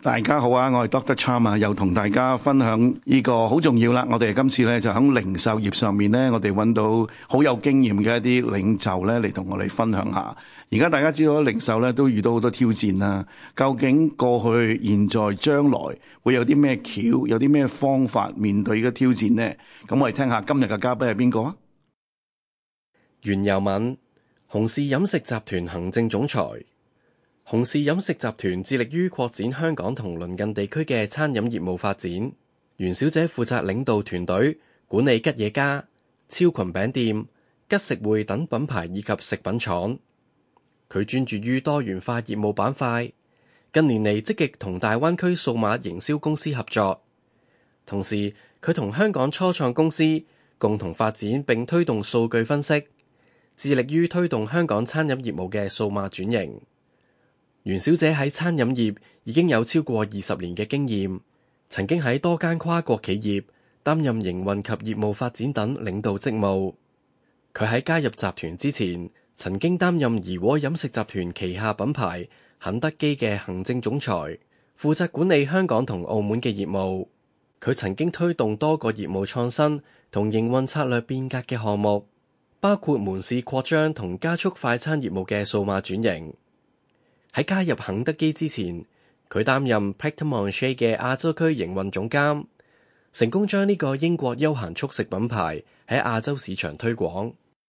大家好啊，我係 Dr. Cham 啊，又同大家分享呢個好重要啦。我哋今次咧就喺零售業上面咧，我哋揾到好有經驗嘅一啲領袖咧嚟同我哋分享下。而家大家知道零售咧都遇到好多挑戰啦，究竟過去、現在、將來會有啲咩橋，有啲咩方法面對呢個挑戰呢？咁我哋聽下今日嘅嘉賓係邊個啊？ 袁柔敏，洪氏飲食集團行政總裁。洪氏飲食集團致力於擴展香港同鄰近地區嘅餐飲業務發展。袁小姐負責領導團隊，管理吉野家、超群餅店、吉食會等品牌以及食品廠。佢專注於多元化業務板塊，近年嚟積極同大灣區數碼營銷公司合作。同時，佢同香港初創公司共同發展並推動數據分析，致力於推動香港餐飲業務嘅數碼轉型。袁小姐喺餐飲業已經有超過20年嘅經驗，曾經喺多間跨國企業擔任營運及業務發展等領導職務。佢喺加入集團之前，曾經擔任怡和飲食集團旗下品牌肯德基嘅行政總裁，負責管理香港同澳門嘅業務。佢曾經推動多個業務創新同營運策略變革嘅項目，包括門市擴張同加速快餐業務嘅數碼轉型。喺加入肯德基之前，佢擔任 Pret A Manger 嘅亞洲區營運總監，成功將呢個英國休閒速食品牌喺亞洲市場推廣。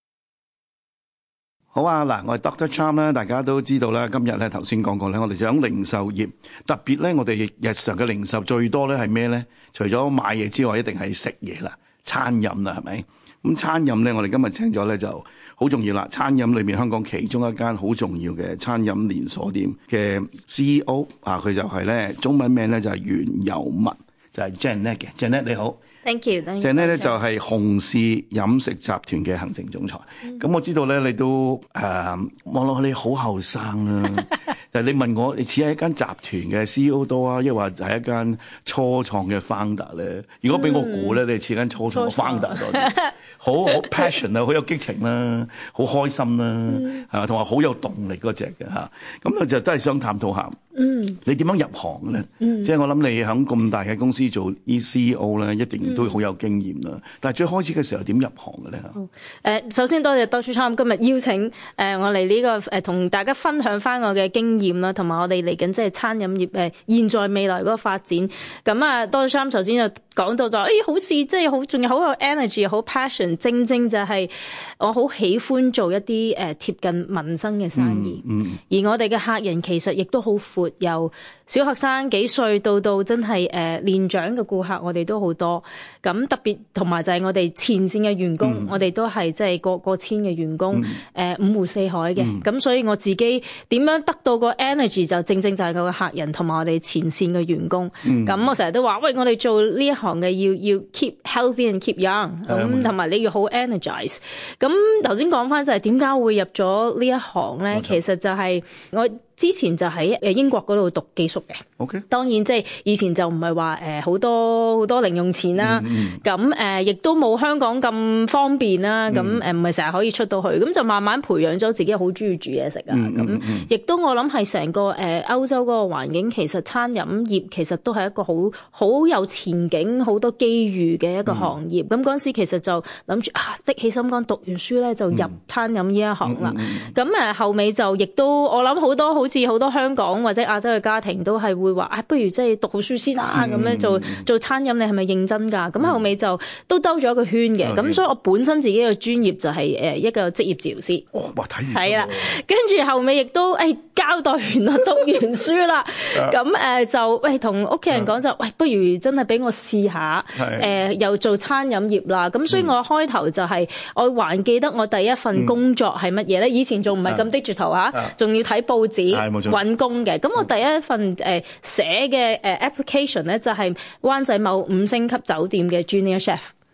好啊，嗱，我係 Dr. Cham 啦，大家都知道啦。今日咧頭先講過咧，我哋就喺零售業，特別咧我哋日常嘅零售最多咧係咩咧？除咗買嘢之外，一定係食嘢啦，餐飲啦，係咪？咁餐飲咧，我哋今日請咗咧就好重要啦。餐飲裏面香港其中一間好重要嘅餐飲連鎖店嘅 CEO 啊，佢就係咧中文名咧就係袁柔敏，就係 Janet 嘅 Janet 你好。 Thank you。 Janet 咧就係洪氏飲食集團嘅行政總裁。咁我知道咧，你都望落去你好後生啦。但係你問我，你似係一間集團嘅 CEO 多啊，抑或就係一間初創嘅 founder 咧？如果俾我估咧，你似間初創嘅 founder 多啲。好 passion 啊，好有激情啦，好開心啦，同埋好有動力嗰隻嘅嚇。咁就都係想探討下，你點樣入行嘅咧？即係我諗你喺咁大嘅公司做 CEO 咧，一定都好有經驗啦。但係最開始嘅時候點入行嘅咧？ 首先多謝 Dr. Cham 今日邀請我嚟呢個同大家分享翻我嘅經驗啦，同埋我哋嚟緊即係餐飲業現在未來嗰個發展。咁啊，Dr. Cham 頭先就講到就好似即係好，仲有好有 energy， 好 passion。正正就係我好喜歡做一啲貼近民生嘅生意，而我哋嘅客人其實亦都好闊，由小學生幾歲到真係年長嘅顧客，我哋都好多。咁特別同埋就係我哋前線嘅員工，我哋都係即係過千嘅員工，五湖四海嘅。咁所以我自己點樣得到個 energy 就正正就係佢嘅客人同埋我哋前線嘅員工。咁我成日都話，喂，我哋做呢一行嘅要 keep healthy and keep young，咁同埋你要好 energize。咁頭先講翻就係點解會入咗呢一行咧？其實就係我之前就喺英國嗰度讀寄宿嘅。 OK， 當然即係以前就唔係話好多零用錢啦。咁亦都冇香港咁方便啦。咁唔係成日可以出到去，咁就慢慢培養咗自己好中意煮嘢食啊。咁亦都我諗係成個歐洲嗰個環境，其實餐飲業其實都係一個好有前景、好多機遇嘅一個行業。咁嗰陣時其實就諗住的起心肝，讀完書咧就入餐飲呢一行啦。咁後尾就亦都我諗好似好多香港或者亞洲嘅家庭都係會話不如即係讀好書先啦，咁樣做餐飲你係咪認真㗎？咁後尾就都兜咗一個圈嘅。咁所以我本身自己嘅專業就係一個職業治療師。係啦，跟住後尾亦都交代完啦，讀完書啦。咁就同屋企人講就不如真係俾我試下又做餐飲業啦。咁所以我開頭就係我還記得我第一份工作係乜嘢咧？以前仲唔係咁 digital 仲要睇報紙揾工嘅。咁我第一份寫嘅application 咧就係灣仔某5星級酒店嘅 junior chef。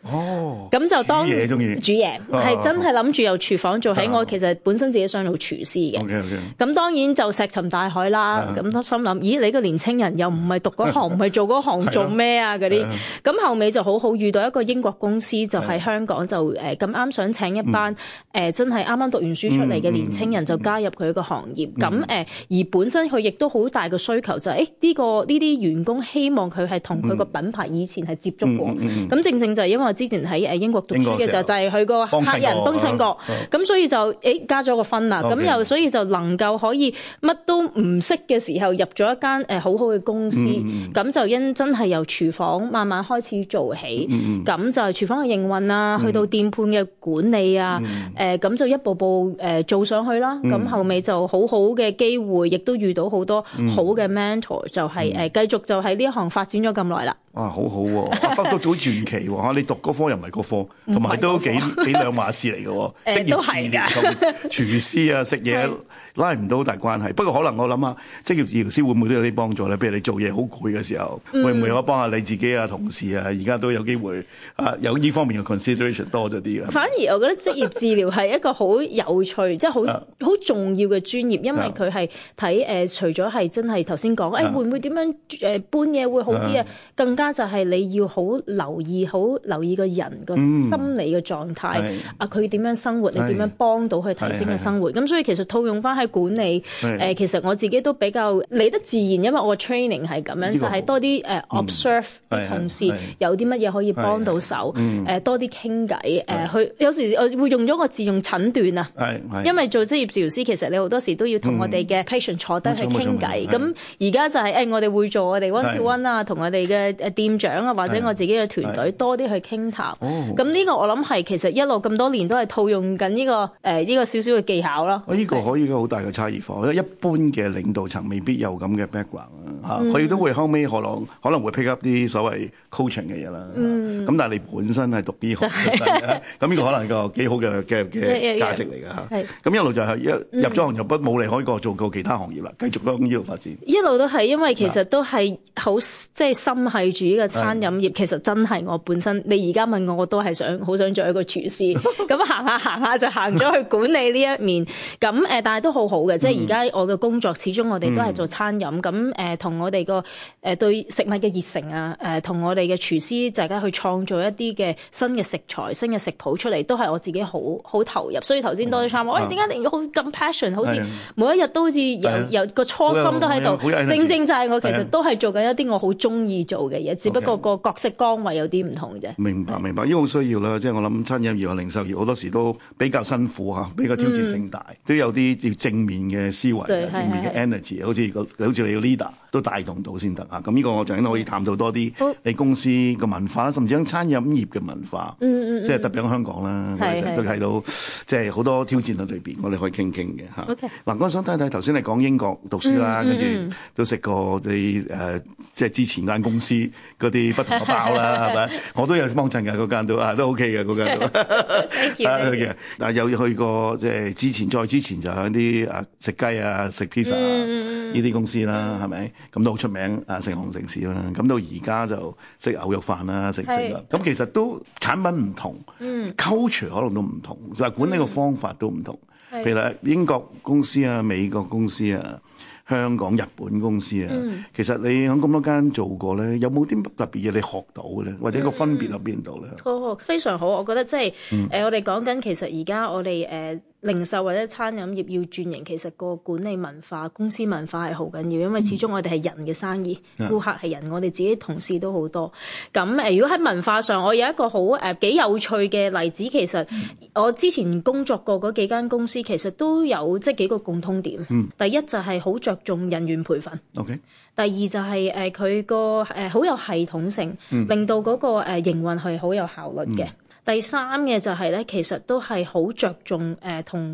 咁就當煮嘢鍾意煮嘢，係真係諗住由廚房做起。我其實本身自己想做廚師嘅。咁當然就石沉大海啦。咁心諗，咦，你個年青人又唔係讀嗰行，唔係做嗰行，做咩啊嗰啲？咁後尾就好遇到一個英國公司，就喺香港就咁啱想請一班真係啱啱讀完書出嚟嘅年青人，就加入佢個行業。咁而本身佢亦都好大個需求，就係呢啲員工希望佢係同佢個品牌以前係接觸過。咁正就係因為我之前喺英國讀書嘅時候，就係佢個客人幫襯過，咁所以就加咗個分啦。咁又所以就能夠可以乜都唔識嘅時候入咗一間好好嘅公司，咁就真係由廚房慢慢開始做起。咁就係廚房嘅營運啊，去到店盤嘅管理啊，咁就一步步做上去啦。咁後尾就好好嘅機會，亦都遇到好多好嘅 mentor，就係繼續就喺呢一行發展咗咁耐啦。 好好喎，不過都好傳奇喎。你讀嗰科又唔係嗰科，同埋都幾兩碼事嚟嘅喎。職業治療同廚師啊，食嘢拉唔到好大關係。不過可能我諗下，職業治療師會唔會都有啲幫助咧？譬如你做嘢好攰嘅時候，會唔會我幫下你自己啊、同事啊？而家都有機會有呢方面嘅 consideration 多咗啲嘅。 反而我覺得職業治療係一個好有趣，即係好重要嘅專業，因為佢係睇除咗係真係頭先講，會唔會點樣搬嘢會好啲啊？更加就係你要好留意個人個心理嘅狀態，佢點樣生活，你點樣幫到佢提升嘅生活。咁所以其實套用翻喺管理，其實我自己都比較嚟得自然，因為我個 training 係咁樣，就係多啲observe 啲同事有啲乜嘢可以幫到手，多啲傾偈。佢有時我會用咗個字用診斷啊，因為做職業治療師其實你好多時都要同我哋嘅 patient 坐低去傾偈。咁而家就係我哋會做我哋 one to one 啊，同我哋嘅店長啊，或者我自己嘅團隊多啲去傾談。咁呢個我諗係其實一路咁多年都係套用緊呢個少少嘅技巧咯。 呢個可以好大嘅差異化，因為一般嘅領導層未必有咁嘅 background 啊，佢都會後尾可能會 pick up 啲所謂 coaching 嘅嘢啦。咁但係你本身係讀醫學出身嘅，咁呢個可能係個幾好嘅價值嚟㗎嚇。咁一路就係入咗行又冇離開過做過其他行業啦，繼續向呢度發展。一路都係因為其實都係好即係心係住呢個餐飲業，其實真係我本身，你而家問我都係好想做一個廚師。咁行下就行咗去管理呢一面。咁但係都好好嘅，即係而家我嘅工作始終我哋都係做餐飲。咁同我哋個對食物嘅熱誠啊，同我哋嘅廚師大家去創造一啲嘅新嘅食材、新嘅食譜出嚟，都係我自己好投入。所以頭先多啲參話，喂，點解你好咁 passion？ 好似每一日都好似有個初心都喺度。正就係我其實都係做緊一啲我好中意做嘅嘢，只不過個角色崗位有啲唔同啫。 明白，因為好需要啦。即係我諗餐飲業啊、零售業好多時都比較辛苦嚇，比較挑戰性大，都有啲要正面嘅思維、正面嘅 energy， 好似你個 leader 都帶動到先得嚇。咁呢個我就可以探討多啲你公司個文化啦，甚至喺餐飲業嘅文化，即係特別喺香港啦，我哋成日都睇到即係好多挑戰喺裏邊，我哋可以傾嘅嚇。嗱，我想睇睇頭先你講英國讀書啦，跟住都食過你即係之前間公司嗰啲不同嘅包啦，係咪？我都有幫襯㗎，嗰間都OK 嘅嗰間都。但係有去過即係再之前就喺啲食雞啊、食 pizza 呢啲公司啦，係咪？咁都好出名成行成市啦。咁到而家就食牛肉飯啦、食啦。咁其實都產品唔同，culture 可能都唔同，就係管理個方法都唔同。譬如英國公司啊、美國公司啊、香港、日本公司啊，其實你喺咁多間做過咧，有冇啲特別嘢你學到嘅咧？或者個分別喺邊度咧？ 非常好，我覺得即係我哋講緊其實而家我哋零售或者餐飲業要轉型，其實個管理文化、公司文化係好緊要，因為始終我哋係人嘅生意，顧客係人，我哋自己同事都好多。咁如果喺文化上，我有一個好幾有趣嘅例子，其實我之前工作過嗰幾間公司，其實都有即係幾個共通點。第一就係好着重人員培訓。 Okay. 第二就係佢個好有系統性，令到嗰個營運係好有效率嘅。第三嘅就係咧，其實都係好着重同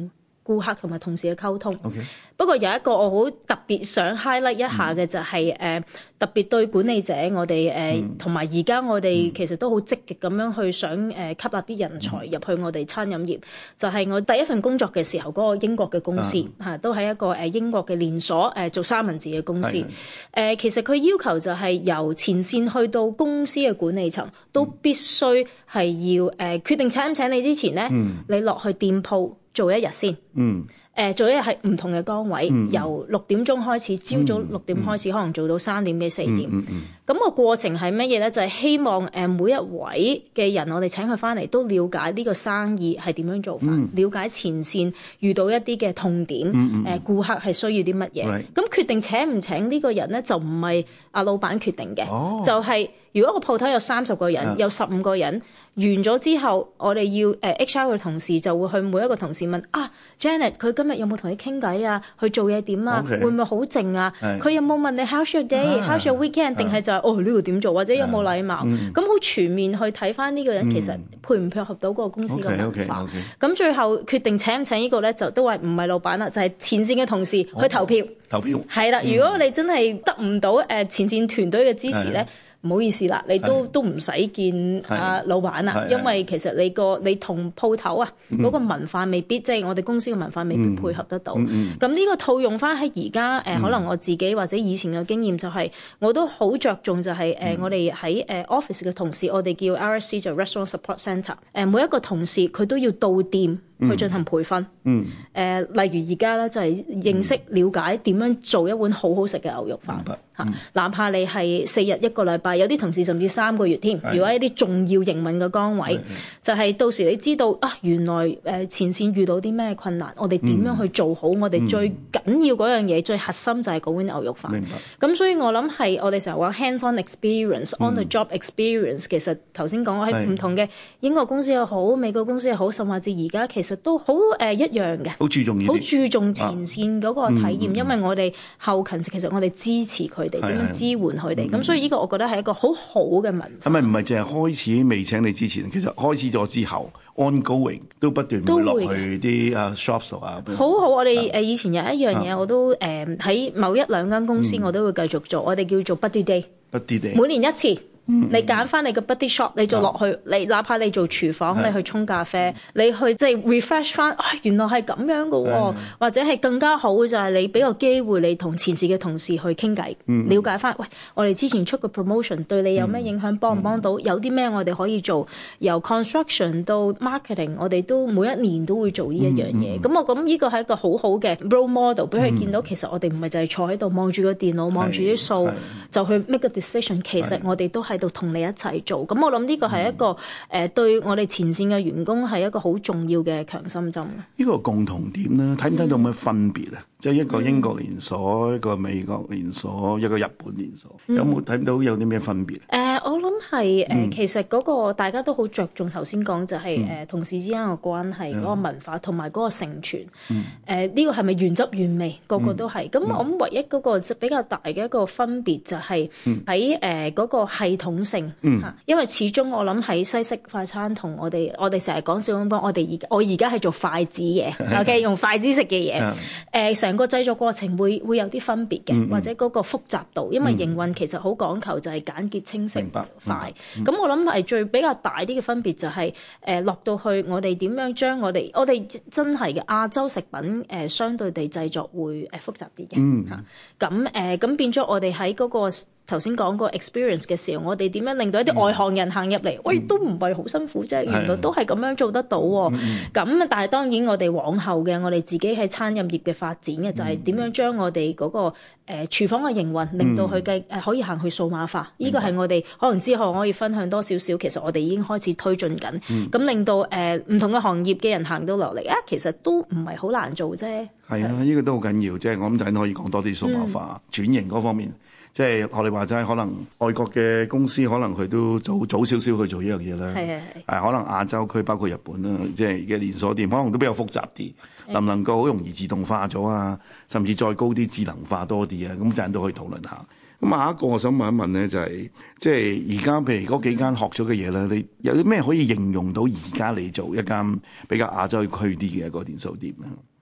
顧客同埋同事嘅溝通。 OK。 不過有一個我好特別想 highlight 一下嘅就係特別對管理者，我哋同埋而家我哋其實都好積極咁樣去想吸納啲人才入去我哋餐飲業。就係我第一份工作嘅時候嗰個英國嘅公司都係一個英國嘅連鎖做三文治嘅公司。其實佢要求就係由前線去到公司嘅管理層都必須係要決定請唔請你之前咧，你落去店鋪做一日先。做一日係唔同嘅崗位，由6點鐘開始，朝早6點開始，可能做到3點幾4點。咁個過程係乜嘢咧？就係希望每一位嘅人，我哋請佢翻嚟都了解呢個生意係點樣做法，了解前線遇到一啲嘅痛點，顧客係需要啲乜嘢。咁決定請唔請呢個人咧，就唔係阿老闆決定嘅，就係如果個鋪頭有30個人，有15個人。完咗之後，我哋要HR 嘅同事就會去每一個同事問Janet 佢今日有冇同你傾偈啊？去做嘢點啊？會唔會好靜啊？佢有冇問你 How's your day？How's your weekend？定係就係呢個點做，或者有冇禮貌？咁好全面去睇翻呢個人其實配唔配合到嗰個公司嘅文化。咁最後決定請唔請呢個咧，就都話唔係老闆啦，就係前線嘅同事去投票。 投票係啦，如果你真係得唔到前線團隊嘅支持咧。唔好意思啦，你都唔使見老闆啦，因為其實你同鋪頭嗰個文化未必，即係我哋公司嘅文化未必配合得到。咁呢個套用翻喺而家可能我自己或者以前嘅經驗就係，我都好着重就係我哋喺office 嘅同事，我哋叫 RSC 就 Restaurant Support Centre，每一個同事佢都要到店去進行培訓。例如而家咧就係認識了解點樣做一碗好好食嘅牛肉飯。哪怕你係4日1個禮拜，有啲同事甚至3個月添。如果一啲重要營運嘅崗位，就係到時你知道原來前線遇到啲咩困難，我哋點樣去做好我哋最緊要嗰樣嘢，最核心就係嗰碗牛肉飯。咁所以我諗係我哋成日話 hands-on experience、on the job experience。其實頭先講喺唔同嘅英國公司又好，美國公司又好，甚至而家其實都好一樣嘅，好注重前線嗰個體驗，因為我哋後勤其實我哋支持佢哋點樣支援佢哋，咁所以呢個我覺得係一個好好嘅文化。 係咪唔係淨係開始未請你之前，其實開始咗之後 ongoing 都不斷會落去啲shops 啊？ 好，我哋以前有一樣嘢，我都喺某1、2間公司我都會繼續做，我哋叫做 Buddy Day，每年一次。你揀翻你個 buddy shop， 你就落去，你哪怕你做廚房，你去沖咖啡，你去即係 refresh 翻，原來係咁樣嘅喎，或者係更加好嘅就係你俾個機會你同前線嘅同事去傾偈，了解翻，喂，我哋之前出個 promotion 對你有咩影響，幫唔幫到？有啲咩我哋可以做？由 construction 到 marketing， 我哋都每一年都會做呢一樣嘢。咁我諗呢個係一個好好嘅 role model， 俾佢見到其實我哋唔係就係坐喺度望住個電腦，望住啲數就去 make a decision， 其實我哋都係度同你一齊做，咁我諗呢個係一個對我哋前線嘅員工係一個好重要嘅強心針。 呢個共同點咧，睇唔睇到咩分別啊？即係一個英國連鎖，一個美國連鎖，一個日本連鎖，有冇睇到有啲咩分別？ 我諗係其實嗰個大家都好着重頭先講就係同事之間嘅關係嗰個文化同埋嗰個承傳。呢個係咪原汁原味？個個都係。咁我諗唯一嗰個比較大嘅一個分別就係喺嗰個系統性。因為始終我諗喺西式快餐同我哋成日講笑咁講，我而家係做筷子嘅，OK 用筷子食嘅嘢。成個製作過程會有啲分別嘅，或者嗰個複雜度，因為營運其實好講求就係簡潔清晰快。咁我諗係最比較大啲嘅分別就係落到去我哋點樣將我哋真係嘅亞洲食品相對地製作會複雜啲嘅。咁變咗我哋喺嗰個頭先講個 experience 嘅時候，我哋點樣令到一啲外行人行入嚟，喂都唔係好辛苦啫，原來都係咁樣做得到喎。咁但係當然我哋往後嘅我哋自己喺餐飲業嘅發展嘅就係點樣將我哋嗰個廚房嘅營運令到佢可以行去數碼化。呢個係我哋可能之後可以分享多少少，其實我哋已經開始推進緊，咁令到唔同嘅行業嘅人行到落嚟其實都唔係好難做啫。 係啊，呢個都好緊要，即係我諗就可以講多啲數碼化轉型嗰方面。即係學你話齋，可能外國嘅公司可能佢都早少少去做呢樣嘢啦。可能亞洲區包括日本啦，即係嘅連鎖店可能都比較複雜啲，能唔能夠好容易自動化咗啊？甚至再高啲智能化多啲啊？咁陣都可以討論下。咁下一個我想問一問咧，就係即係而家譬如嗰幾間學咗嘅嘢咧，你有啲咩可以形容到而家你做一間比較亞洲區啲嘅一個連鎖店咧？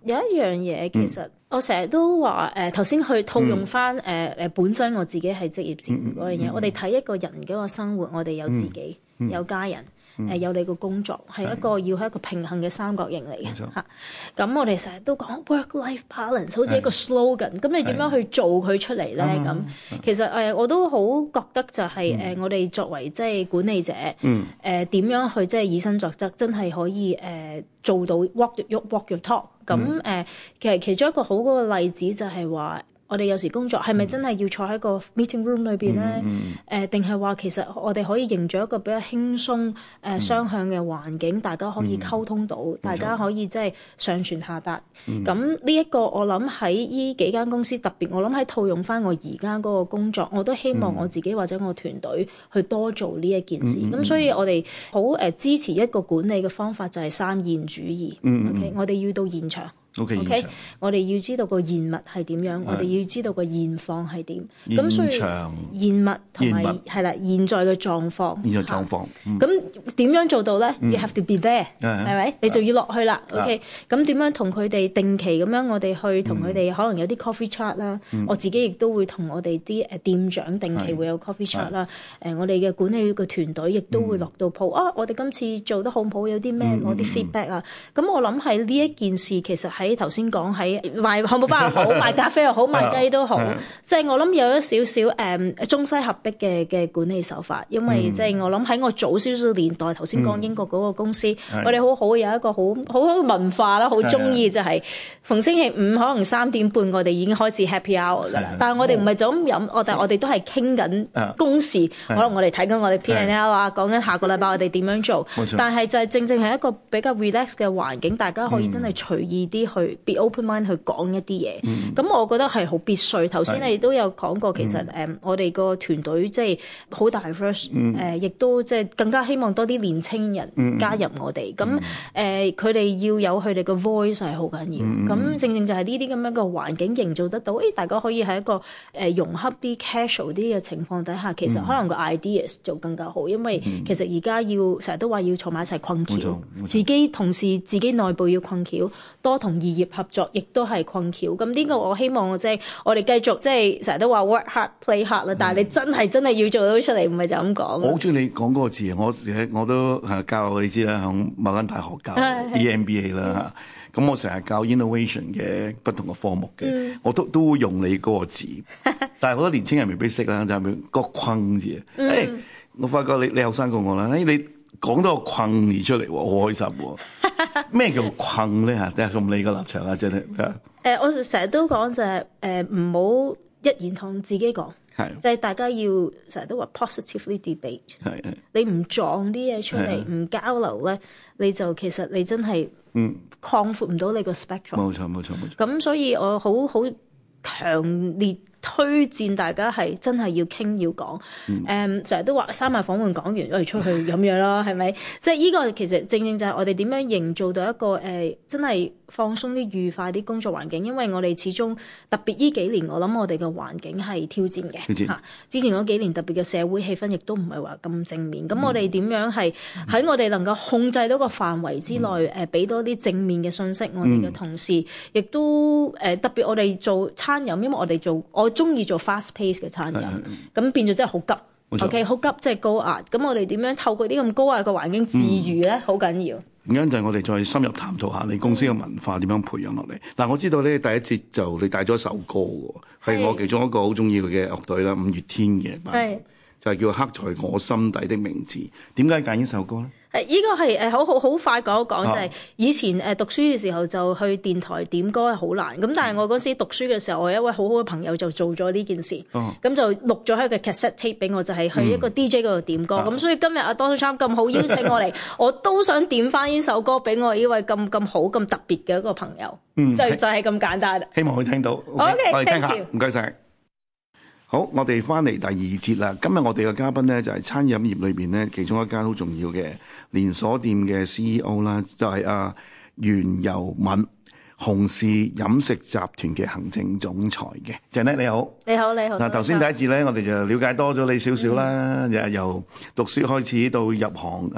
有一樣嘢其實我成日都話頭先去套用翻本身我自己係職業治療嗰樣嘢，我哋睇一個人嘅個生活，我哋有自己，有家人。有你個工作係一個要係一個平衡嘅三角形嚟嘅嚇，咁我哋成日都講 work-life balance， 好似一個 slogan。咁你點樣去做佢出嚟咧？咁其實我都好覺得就係我哋作為即係管理者，點樣去即係以身作則，真係可以做到 walk your talk。咁其中一個好嗰個例子就係話，我哋有時工作係咪真係要坐喺個 meeting room 裏邊咧？定係話其實我哋可以營造一個比較輕鬆雙向嘅環境，大家可以溝通到，大家可以即係上傳下達。咁呢一個我諗喺呢幾間公司，特別我諗喺套用翻我而家嗰個工作，我都希望我自己或者我團隊去多做呢一件事。咁所以我哋好支持一個管理嘅方法就係三現主義。OK， 我哋要到現場。OK， 我哋要知道個現物係點樣，我哋要知道個現況係點。咁所以現物同埋係啦，現在嘅狀況。現在狀況。咁點樣做到咧？You have to be there，係咪？你就要落去啦。OK， 咁點樣同佢哋定期咁樣，我哋去同佢哋可能有啲 coffee chat 啦。我自己亦都會同我哋啲店長定期會有 coffee chat 啦。我哋嘅管理嘅團隊亦都會落到鋪我哋今次做得好唔好？有啲咩攞啲 feedback 啊？咁我諗喺呢一件事其實喺頭先講喺賣漢堡包又好，賣咖啡又好，賣雞都好，即係我諗有一少少中西合璧嘅管理手法，因為即係我諗喺我早少少年代，頭先講英國嗰個公司，我哋好好有一個好嘅文化啦，好中意就係逢星期五可能3:30我哋已經開始 happy hour 㗎啦，但係我哋唔係就咁飲，我哋都係傾緊公事，可能我哋睇緊我哋 P&L 啊，講緊下個禮拜我哋點樣做，但係就係正正係一個比較 relax 嘅環境，大家可以真係隨意啲去 be open mind 去講一啲嘢，咁我覺得係好必須。頭先你都有講過，其實我哋個團隊即係好 diverse，亦都即係更加希望多啲年青人加入我哋。咁佢哋要有佢哋嘅 voice 係好緊要。咁正正就係呢啲咁樣嘅環境營造得到，大家可以喺一個融洽啲 casual 啲嘅情況底下，其實可能個 ideas 就更加好。因為其實而家要成日都話要坐埋一齊困橋，自己同事自己內部要困橋，多同異業合作亦都係困橋。咁呢個我希望即係我哋繼續即係成日都話 work hard play hard 啦，但係你真係要做到出嚟，唔係就咁講。我好中意你講嗰個字，我都教你知啦，響某間大學教 EMBA 啦嚇。咁我成日教 innovation 嘅不同嘅科目嘅，我都會用你嗰個字，但係好多年青人未必識啦，就係個困字。我發覺你後生過我啦，你講到個困字出嚟喎，好開心喎！咩叫困咧嚇？睇下從你個立場啊，真係我成日都講就係唔好一言堂自己講，就係大家要成日都話 positively debate。你唔撞啲嘢出嚟，唔交流咧，你就其實你真係擴闊唔到你個 spectrum。冇錯。咁所以我好強烈推薦大家係真係要傾要講，成日都話三晚訪問講完，我哋出去飲嘢啦，係咪？即係呢個其實正正就係我哋點樣營造到一個真係放鬆啲、愉快啲工作環境。因為我哋始終特別呢幾年，我諗我哋嘅環境係挑戰嘅嚇。之前嗰幾年特別嘅社會氣氛亦都唔係話咁正面。咁我哋點樣係喺我哋能夠控制到個範圍之內，俾多啲正面嘅信息，我哋嘅同事亦都特別我哋做餐飲，因為我中意做 fast pace 嘅餐飲，咁變咗真係好急，OK， 好急，即係高壓。咁我哋點樣透過啲咁高壓嘅環境自愈咧？好緊要。 而家就係我哋再深入探討下你公司嘅文化點樣培養落嚟。嗱，我知道咧第一節就你帶咗一首歌喎，係我其中一個好中意嘅樂隊啦，五月天嘅版本，就係叫刻在我心底的名字。點解揀呢首歌咧？ 呢個係好快講一講，就係以前讀書嘅時候就去電台點歌係好難，咁但係我嗰時讀書嘅時候，我有一位好好嘅朋友就做咗呢件事，咁就錄咗喺個 cassette tape 俾我，就係去一個 DJ 嗰度點歌，咁所以今日阿 Donald Trump 咁好邀請我嚟，我都想點翻呢首歌俾我呢位咁好咁特別嘅一個朋友，就係咁簡單。 希望佢聽到，我哋聽下，唔該晒。好，我哋翻嚟第二節啦。今日我哋嘅嘉賓咧就係餐飲業裏邊咧其中一間好重要嘅連鎖店嘅 CEO 啦，就係阿袁柔敏，洪氏飲食集團嘅行政總裁嘅。Janet你好。你好。嗱，頭先第一節咧，我哋就了解多咗你少少啦，由讀書開始到入行啊，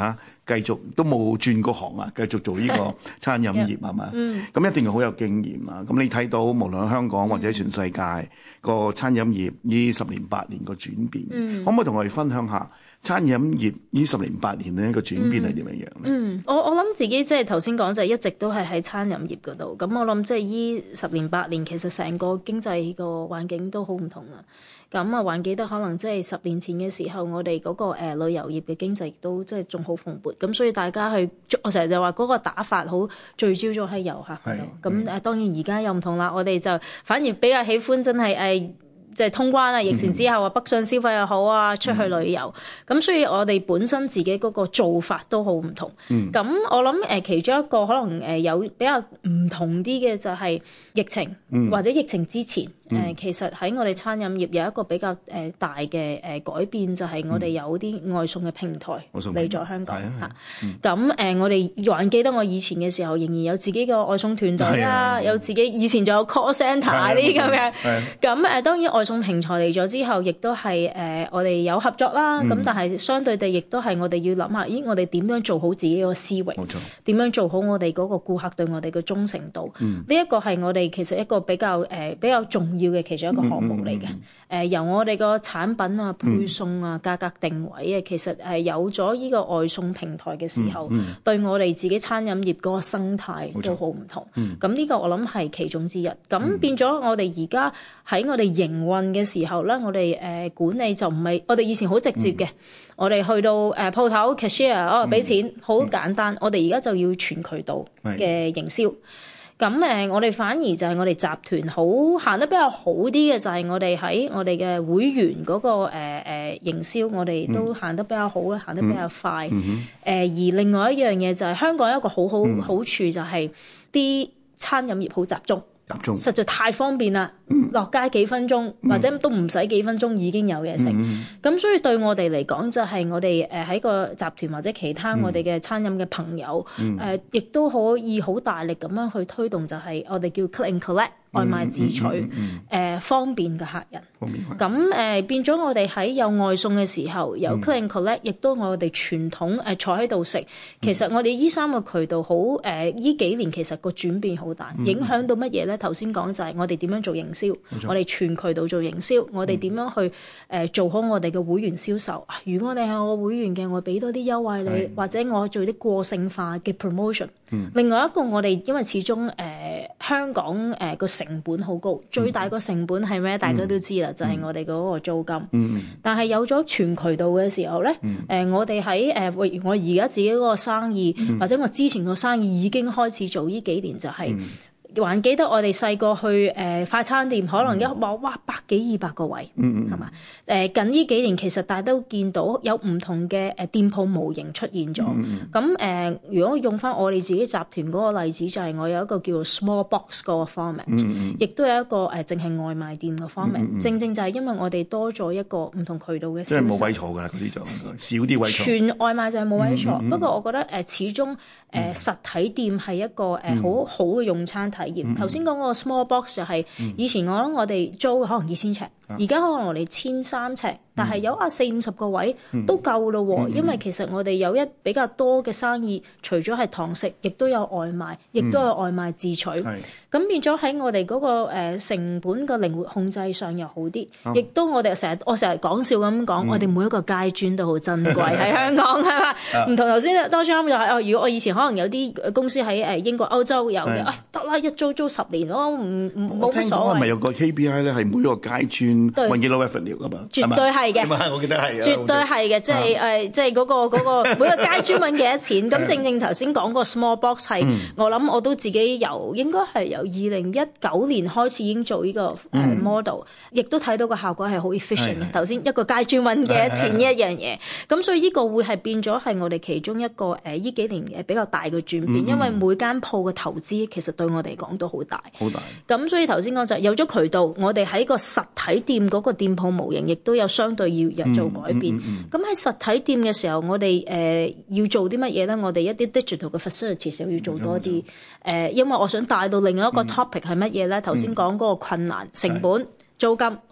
繼續都冇轉過行啊，繼續做呢個餐飲業係嘛？咁一定係好有經驗啊！咁你睇到無論喺香港或者全世界個餐飲業呢10年8年個轉變，可唔可以同我哋分享下餐飲業呢10年8年咧個轉變係點樣樣咧？ 我諗自己即係頭先講就一直都係喺餐飲業嗰度，咁我諗即係依10年8年其實成個經濟個環境都好唔同啦。咁啊，還記得可能即係10年前嘅時候，我哋嗰個旅遊業嘅經濟亦都即係仲好蓬勃，咁所以大家去，我成日就話嗰個打法好聚焦咗喺遊客嗰度。咁當然而家又唔同啦，我哋就反而比較喜歡真係即係通關啊，疫情之後啊，北上消費又好啊，出去旅遊，咁所以我哋本身自己嗰個做法都好唔同。咁我諗其中一個可能有比較唔同啲嘅就係疫情，或者疫情之前。其實喺我哋餐飲業有一個比較大嘅改變，就係我哋有啲外送嘅平台嚟咗香港嚇。咁我哋還記得我以前嘅時候，仍然有自己嘅外送團隊啦，有自己以前仲有 call centre 呢啲咁樣。咁當然外送平台嚟咗之後，亦都係我哋有合作啦。咁但係相對地，亦都係我哋要諗下，咦我哋點樣做好自己個思維？冇錯。點樣做好我哋嗰個顧客對我哋嘅忠誠度？呢一個係我哋其實一個比較重要嘅其中一個項目嚟嘅。由我哋個產品啊、配送啊、價格定位啊，其實係有咗呢個外送平台嘅時候，對我哋自己餐飲業嗰個生態都好唔同。咁呢個我諗係其中之一。咁變咗我哋而家喺我哋營運嘅時候咧，我哋管理就唔係我哋以前好直接嘅，我哋去到鋪頭 cashier 俾錢，好簡單。我哋而家就要全渠道嘅營銷。咁我哋反而就係我哋集團好行得比較好啲嘅，就係我哋喺我哋嘅會員嗰個營銷，我哋都行得比較好啦，行得比較快。而另外一樣嘢就係香港有一個好處，就係啲餐飲業好集中，實在太方便啦。落街幾分鐘，或者都唔使幾分鐘已經有嘢食。咁所以對我哋嚟講，就係我哋喺個集團或者其他我哋嘅餐飲嘅朋友，亦都可以好大力咁樣去推動，就係我哋叫 click and collect 外賣自取，方便嘅客人。咁變咗我哋喺有外送嘅時候，有 click and collect，亦都我哋傳統坐喺度食。其實我哋依3個渠道好依幾年其實個轉變好大，影響到乜嘢咧？頭先講就係我哋點樣做營銷，我哋全渠道做營銷，我哋點樣去做好我哋嘅會員銷售。如果你係我會員嘅，我俾多啲優惠你，或者我做啲個性化嘅 promotion。另外一個我哋因為始終香港個成本好高，最大個成本係咩？大家都知啦，就係我哋嗰個租金。但係有咗全渠道嘅時候咧，我哋喺我而家自己嗰個生意，或者我之前個生意已經開始做呢幾年，就係。還記得我哋細個去快餐店，可能一話哇100幾200個位，係嘛？近呢幾年其實大家都見到有唔同嘅店鋪模型出現咗。咁如果用翻我哋自己集團嗰個例子，就係我有一個叫做 small box 嗰個 format，亦都有一個淨係外賣店嘅 format。正正就係因為我哋多咗一個唔同渠道嘅銷售，即係冇位坐㗎，嗰啲就少啲位坐。 全外賣就係冇位坐。不過我覺得始終實體店係一個好好嘅用餐體驗。頭先講嗰個 small box 就係以前我諗我哋租可能2000尺，而家可能我哋1300尺，但係有40-50個位都夠咯喎。因為其實我哋有一比較多嘅生意，除咗係堂食，亦都有外賣，亦都有外賣自取。咁變咗喺我哋嗰個成本嘅靈活控制上又好啲，亦都我成日講笑咁講，我哋每一個階磚都好珍貴喺香港，係嘛？唔同頭先多張就係如果我以前可能有啲公司喺英國、歐洲有嘅，得啦，一租10年咯，冇乜所謂。 係咪有個 KPI 咧？係每個階磚揾幾多 revenue 㗎嘛？ 絕對係嘅， 我記得係， 絕對係嘅，即係嗰個每個階磚揾幾多錢。咁正頭先講個 small box 係，我諗我都自己應該係由2019年開始已經做呢個model，亦都睇到個效果係好 efficient 嘅。頭先一個階磚揾幾多錢呢一樣嘢，咁所以呢個會係變咗係我哋其中一個呢幾年比較大嘅轉變，因為每間鋪嘅投資其實對我哋嚟講都好大。好大。咁所以頭先講就有咗渠道，我哋喺個實體店嗰個店鋪模型亦都有相對要做改變。咁喺實體店嘅時候，我哋要做啲乜嘢咧？我哋一啲 digital 嘅 facilities 要做多啲。因為我想帶到另外一個 topic 係乜嘢咧？頭先講嗰個困難、成本、租金。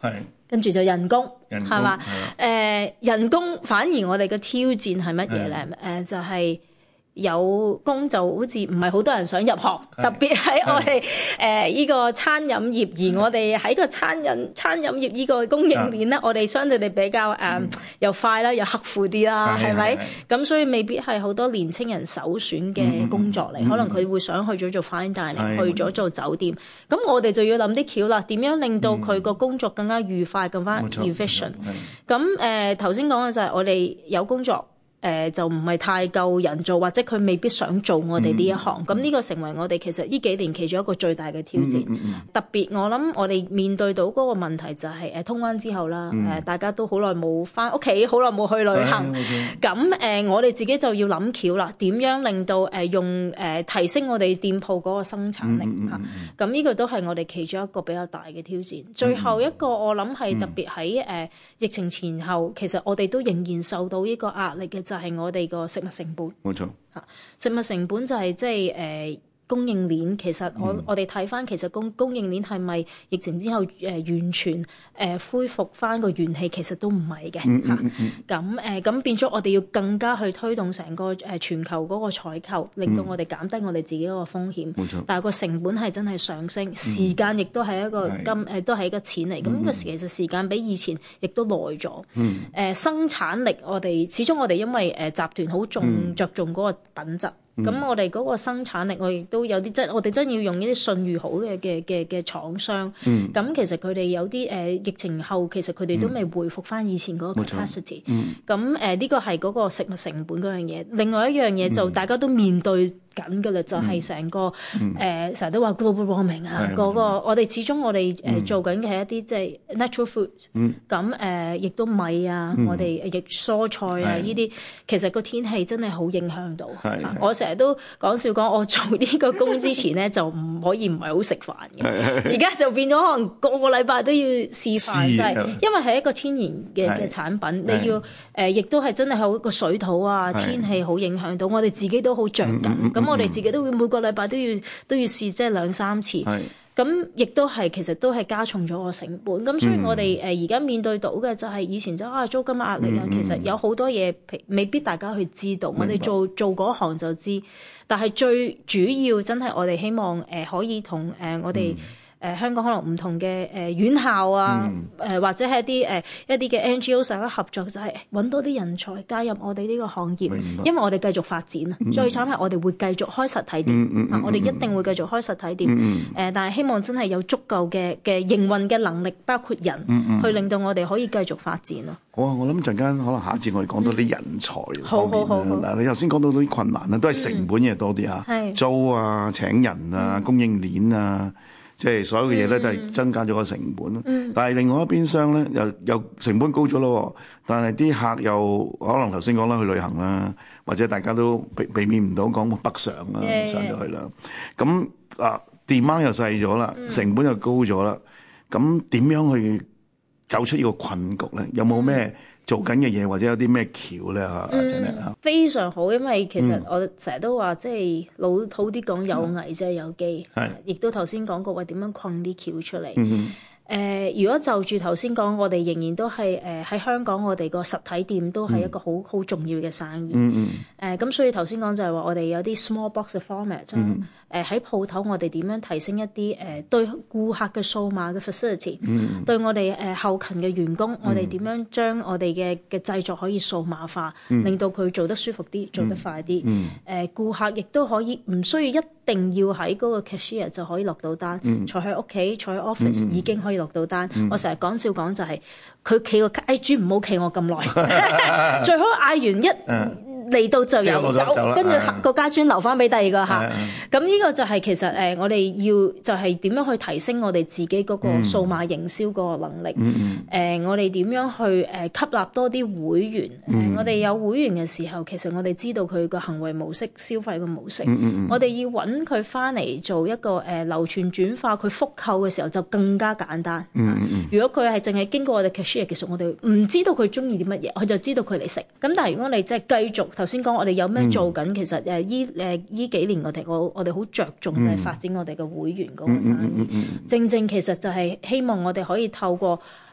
跟住就人工， 人工係嘛？人工反而我哋嘅挑戰係乜嘢咧？就係有工就好似唔係好多人想入行，特別喺我哋呢個餐飲業，而我哋喺個餐飲業呢個供應鏈咧，我哋相對地比較又快啦，又刻苦啲啦，係咪？咁所以未必係好多年青人首選嘅工作嚟，可能佢會想去咗做 fine dining，去咗做酒店。咁我哋就要諗啲橋啦，點樣令到佢個工作更加愉快，更加 efficient。咁頭先講嘅就係我哋有工作。就唔係太夠人做，或者佢未必想做我哋呢一行，咁呢個成為我哋其實呢幾年其中一個最大嘅挑戰。特別我諗我哋面對到嗰個問題就係通關之後啦，大家都好耐冇返屋企，好耐冇去旅行。咁我哋自己就要諗橋啦，點樣令到用提升我哋店鋪嗰個生產力嚇。咁呢個都係我哋其中一個比較大嘅挑戰。最後一個我諗係特別喺疫情前後，其實我哋都仍然受到呢個壓力嘅就係我哋個食物成本，冇錯嚇。食物成本就係即係供應鏈。其實我哋睇翻，其實供應鏈係咪疫情之後完全恢復翻個元氣？其實都唔係嘅嚇。咁變咗我哋要更加去推動成個全球嗰個採購，令到我哋減低我哋自己嗰個風險。冇錯。但係個成本係真係上升，時間亦都係一個都係一個錢嚟。咁呢個其實時間比以前亦都耐咗。生產力我哋始終我哋因為集團好着重嗰個品質。咁我哋嗰個生產力，我亦都有啲我哋真要用呢啲信譽好嘅廠商。咁其實佢哋有啲疫情後，其實佢哋都未回復翻以前嗰個 capacity。咁呢個係嗰個食物成本嗰樣嘢。另外一樣嘢就大家都面對緊㗎啦，就係成個成日都話 global warming 啊，嗰個我哋始終我哋做緊嘅係一啲即係 natural food。咁亦都米啊，我哋亦蔬菜啊呢啲，其實個天氣真係好影響到。我成日都講笑講，我做呢個工之前咧就唔可以唔係好食飯嘅，而家就變咗可能個禮拜都要試飯，就係因為係一個天然嘅產品，你要亦都係真係好個水土啊、天氣好影響到，我哋自己都好着緊。咁我哋自己都會每個禮拜都要試即係2-3次。咁亦都係其實都係加重咗個成本。咁所以我哋而家面對到嘅就係以前就租金壓力啊，其實有好多嘢未必大家去知道。我哋做嗰行就知，但係最主要真係我哋希望可以同我哋香港可能唔同嘅院校啊，或者係一啲嘅 NGO 大家合作，就係揾多啲人才加入我哋呢個行業，因為我哋繼續發展啊。最慘係我哋會繼續開實體店，我哋一定會繼續開實體店。但係希望真係有足夠嘅營運嘅能力，包括人，去令到我哋可以繼續發展咯。 好啊，我諗陣間可能下一節我哋講到啲人才方面好。 嗱，你頭先講到啲困難啦，都係成本嘢多啲嚇，租啊、請人啊、供應鏈啊。即係所有嘅嘢咧，都係增加咗個成本。但係另外一邊廂咧，又成本高咗咯。但係啲客又可能頭先講啦，去旅行啦，或者大家都避免唔到講北上啦，上咗去啦。咁demand又細咗啦，成本又高咗啦。咁點樣去走出呢個困局咧？有冇咩做緊嘅嘢，或者有啲咩橋咧？ 非常好，因為其實我成日都話，即係老土啲講，有危即係有機。亦都頭先講過話點樣困啲橋出嚟。如果就住頭先講，我哋仍然都係喺香港，我哋個實體店都係一個好重要嘅生意。咁所以頭先講就係話，我哋有啲 small box 嘅 format，喺鋪頭我哋點樣提升一啲對顧客嘅數碼嘅 facility，對我哋後勤嘅員工，我哋點樣將我哋嘅製作可以數碼化，令到佢做得舒服啲，做得快啲。顧客亦都可以唔需要一定要喺嗰個 cashier 就可以落到單，坐喺屋企，坐喺 office 已經可以落到單。我成日講笑講就係佢企個街豬唔好企我咁耐，最好嗌完一嚟到就有走，跟住個家磚留翻俾第二個客。咁呢個就係其實我哋要就係點樣去提升我哋自己嗰個數碼營銷嗰個能力。我哋點樣去吸納多啲會員？我哋有會員嘅時候，其實我哋知道佢個行為模式、消費嘅模式。我哋要揾佢翻嚟做一個流傳轉化，佢復購嘅時候就更加簡單。如果佢係淨係經過我哋 cashier，其實我哋唔知道佢中意啲乜嘢，佢就知道佢嚟食。咁但係如果你即係繼續頭先講，我哋有咩做緊？其實依幾年我哋好着重就係發展我哋嘅會員嗰個生意。正正其實就係希望我哋可以透過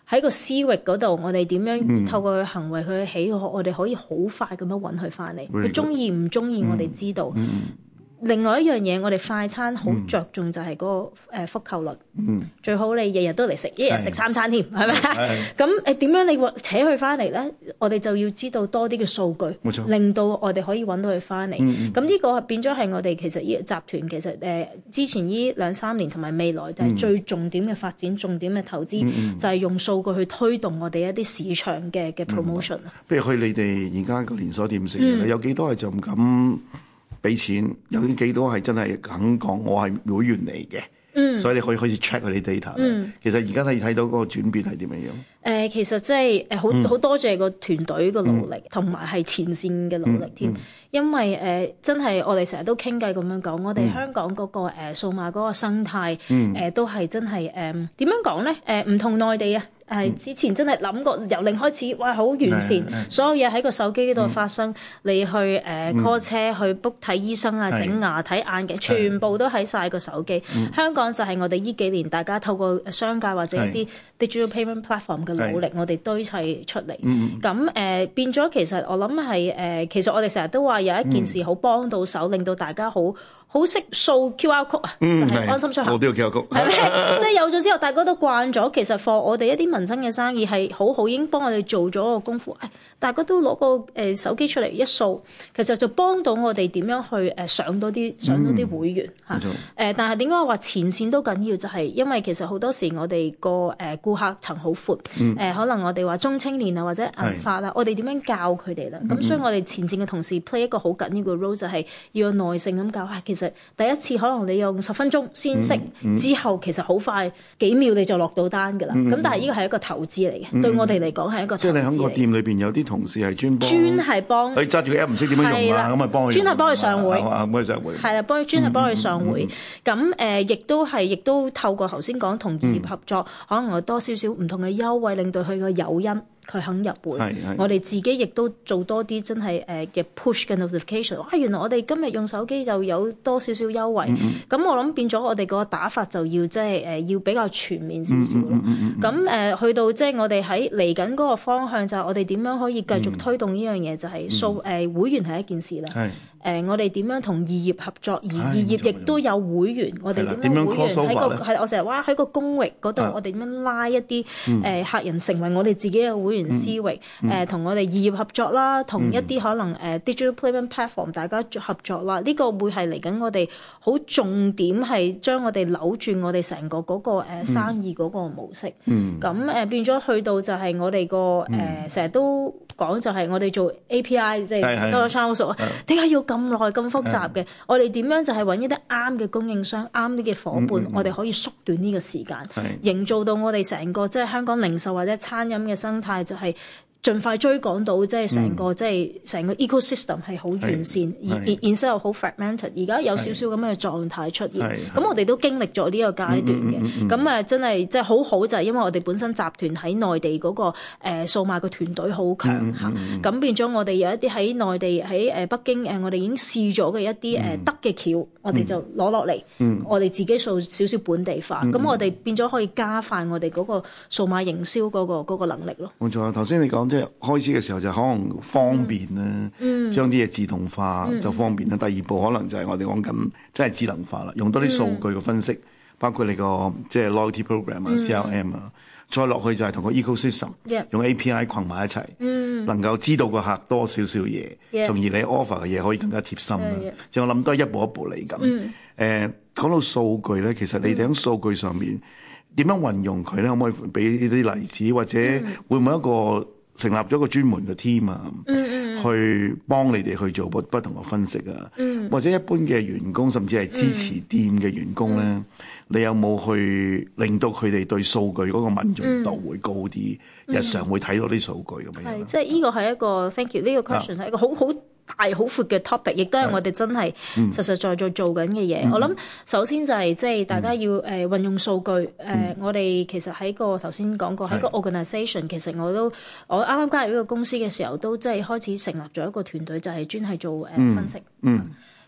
喺個私域嗰度，我哋點樣透過佢行為、佢嘅喜好，我哋可以好快咁樣揾佢翻嚟。佢中意唔中意，我哋知道。另外一樣嘢，我哋快餐好着重就係嗰個復購率。最好你日日都嚟食，一日食3餐添，係咪？咁點樣你扯佢翻嚟咧？我哋就要知道多啲嘅數據， 冇錯， 令到我哋可以揾到佢翻嚟。咁呢個變咗係我哋其實呢個集團其實之前呢2-3年同埋未來就係最重點嘅發展、重點嘅投資，就係用數據去推動我哋一啲市場嘅 promotion。 譬如去你哋而家個連鎖店食嘢，有幾多係就唔敢俾錢，有幾多係真係肯講我係會員嚟嘅，所以你可以開始 check 佢啲 data。其實而家睇到嗰個轉變係點樣樣？ 其實即係好多謝個團隊嘅努力，同埋係前線嘅努力添。因為真係我哋成日都傾偈咁樣講，我哋香港嗰個數碼嗰個生態都係真係點樣講咧？唔同內地啊。之前真係諗過由零開始，哇好完善，所有嘢喺個手機度發生。你去call 車去 book 睇醫生啊、整牙、睇眼鏡，全部都喺晒個手機。香港就係我哋呢幾年大家透過商界或者一啲 digital payment platform 嘅努力，我哋堆砌出嚟。咁變咗其實我諗係其實我哋成日都話有一件事好幫到手，令到大家好識掃 QR code 啊，就係安心出行。 我都要 QR code， 係咪？即係有咗之後，大家都慣咗。其實 for 我哋一啲民生嘅生意係好已經幫我哋做咗個功夫。大家都攞個手機出嚟一掃，其實就幫到我哋點樣去上多啲會員嚇。但係點解我話前線都緊要？就係因為其實好多時我哋個顧客層好闊，可能我哋話中青年啊或者銀髮啊，我哋點樣教佢哋啦？咁所以我哋前線嘅同事 play 一個好緊要嘅 role， 就係要有耐性咁教。其實第一次可能你用10分鐘先識，之後其實好快幾秒你就落到單㗎啦。咁但係呢個係一個投資嚟嘅，對我哋嚟講係一個投資嚟嘅。 即係你喺個店裏邊有啲同事係專係幫佢揸住個 app 唔識點樣用啊，咁咪幫佢專係幫佢上會， 幫佢上會係啦，專係幫佢上會。咁亦都透過頭先講同業合作，可能有多少少唔同嘅優惠，令到佢個誘因。佢肯入會，我哋自己亦都做多啲真係嘅 push 嘅 notification。原來我哋今日用手機就有多少少優惠。咁我諗變咗我哋個打法就要即係要比較全面少少咯。咁去到即係我哋喺嚟緊嗰個方向就係我哋點樣可以繼續推動呢樣嘢，就係會員係一件事啦。我哋點樣同異業合作，而異業亦都有會員，我哋點樣會員喺個係我成日話喺個公域嗰度，我哋點樣拉一啲客人成為我哋自己嘅會員私域，同我哋異業合作啦，同一啲可能digital payment platform 大家合作啦，呢個會係嚟緊我哋好重點係將我哋扭轉我哋成個嗰個生意嗰個模式。咁變咗去到就係我哋個成日都講就係我哋做 API， 即係多咗差好熟啊！點解要咁耐咁複雜嘅？我哋點樣就係揾一啲啱嘅供應商、啱啲嘅伙伴，我哋可以縮短呢個時間，營造到我哋成個即係香港零售或者餐飲嘅生態，就係盡快追趕到即係成個即係成個 ecosystem 係好完善，而 instead 又好 fragmented。而家有少少咁嘅狀態出現，咁我哋都經歷咗呢個階段嘅。咁真係即係好好就係因為我哋本身集團喺內地嗰個數碼嘅團隊好強嚇，咁變咗我哋有一啲喺內地喺北京我哋已經試咗嘅一啲得嘅橋，我哋就攞落嚟，我哋自己做少少本地化，咁我哋變咗可以加快我哋嗰個數碼營銷嗰個能力咯。 冇錯，頭先你講即係開始嘅時候就可能方便啦，將啲嘢自動化就方便啦。第二步可能就係我哋講緊真係智能化啦，用多啲數據嘅分析，包括你個即係 loyalty program 啊、CRM 啊，再落去就係同個 ecosystem 用 API 群埋一齊，能夠知道個客多少少嘢，從而你 offer 嘅嘢可以更加貼心啦。即係我諗都係一步一步嚟緊。講到數據咧，其實你哋喺數據上面點樣運用佢咧？可唔可以俾啲例子，或者會唔會一個成立咗一個專門嘅 team 啊，去幫你哋去做不同嘅分析啊，或者一般嘅員工，甚至係支持店嘅員工咧，你有冇去令到佢哋對數據嗰個敏銳度會高啲？日常會睇到啲數據咁樣。 係，即係呢個係一個 thank you，呢個 question 係一個好大好闊嘅 topic， 亦都係我哋真係實實在在做緊嘅嘢。我諗首先就係即係大家要運用數據。我哋其實喺個頭先講過喺個 organisation， 其實我啱啱加入呢個公司嘅時候，都即係開始成立咗一個團隊，就係專係做分析。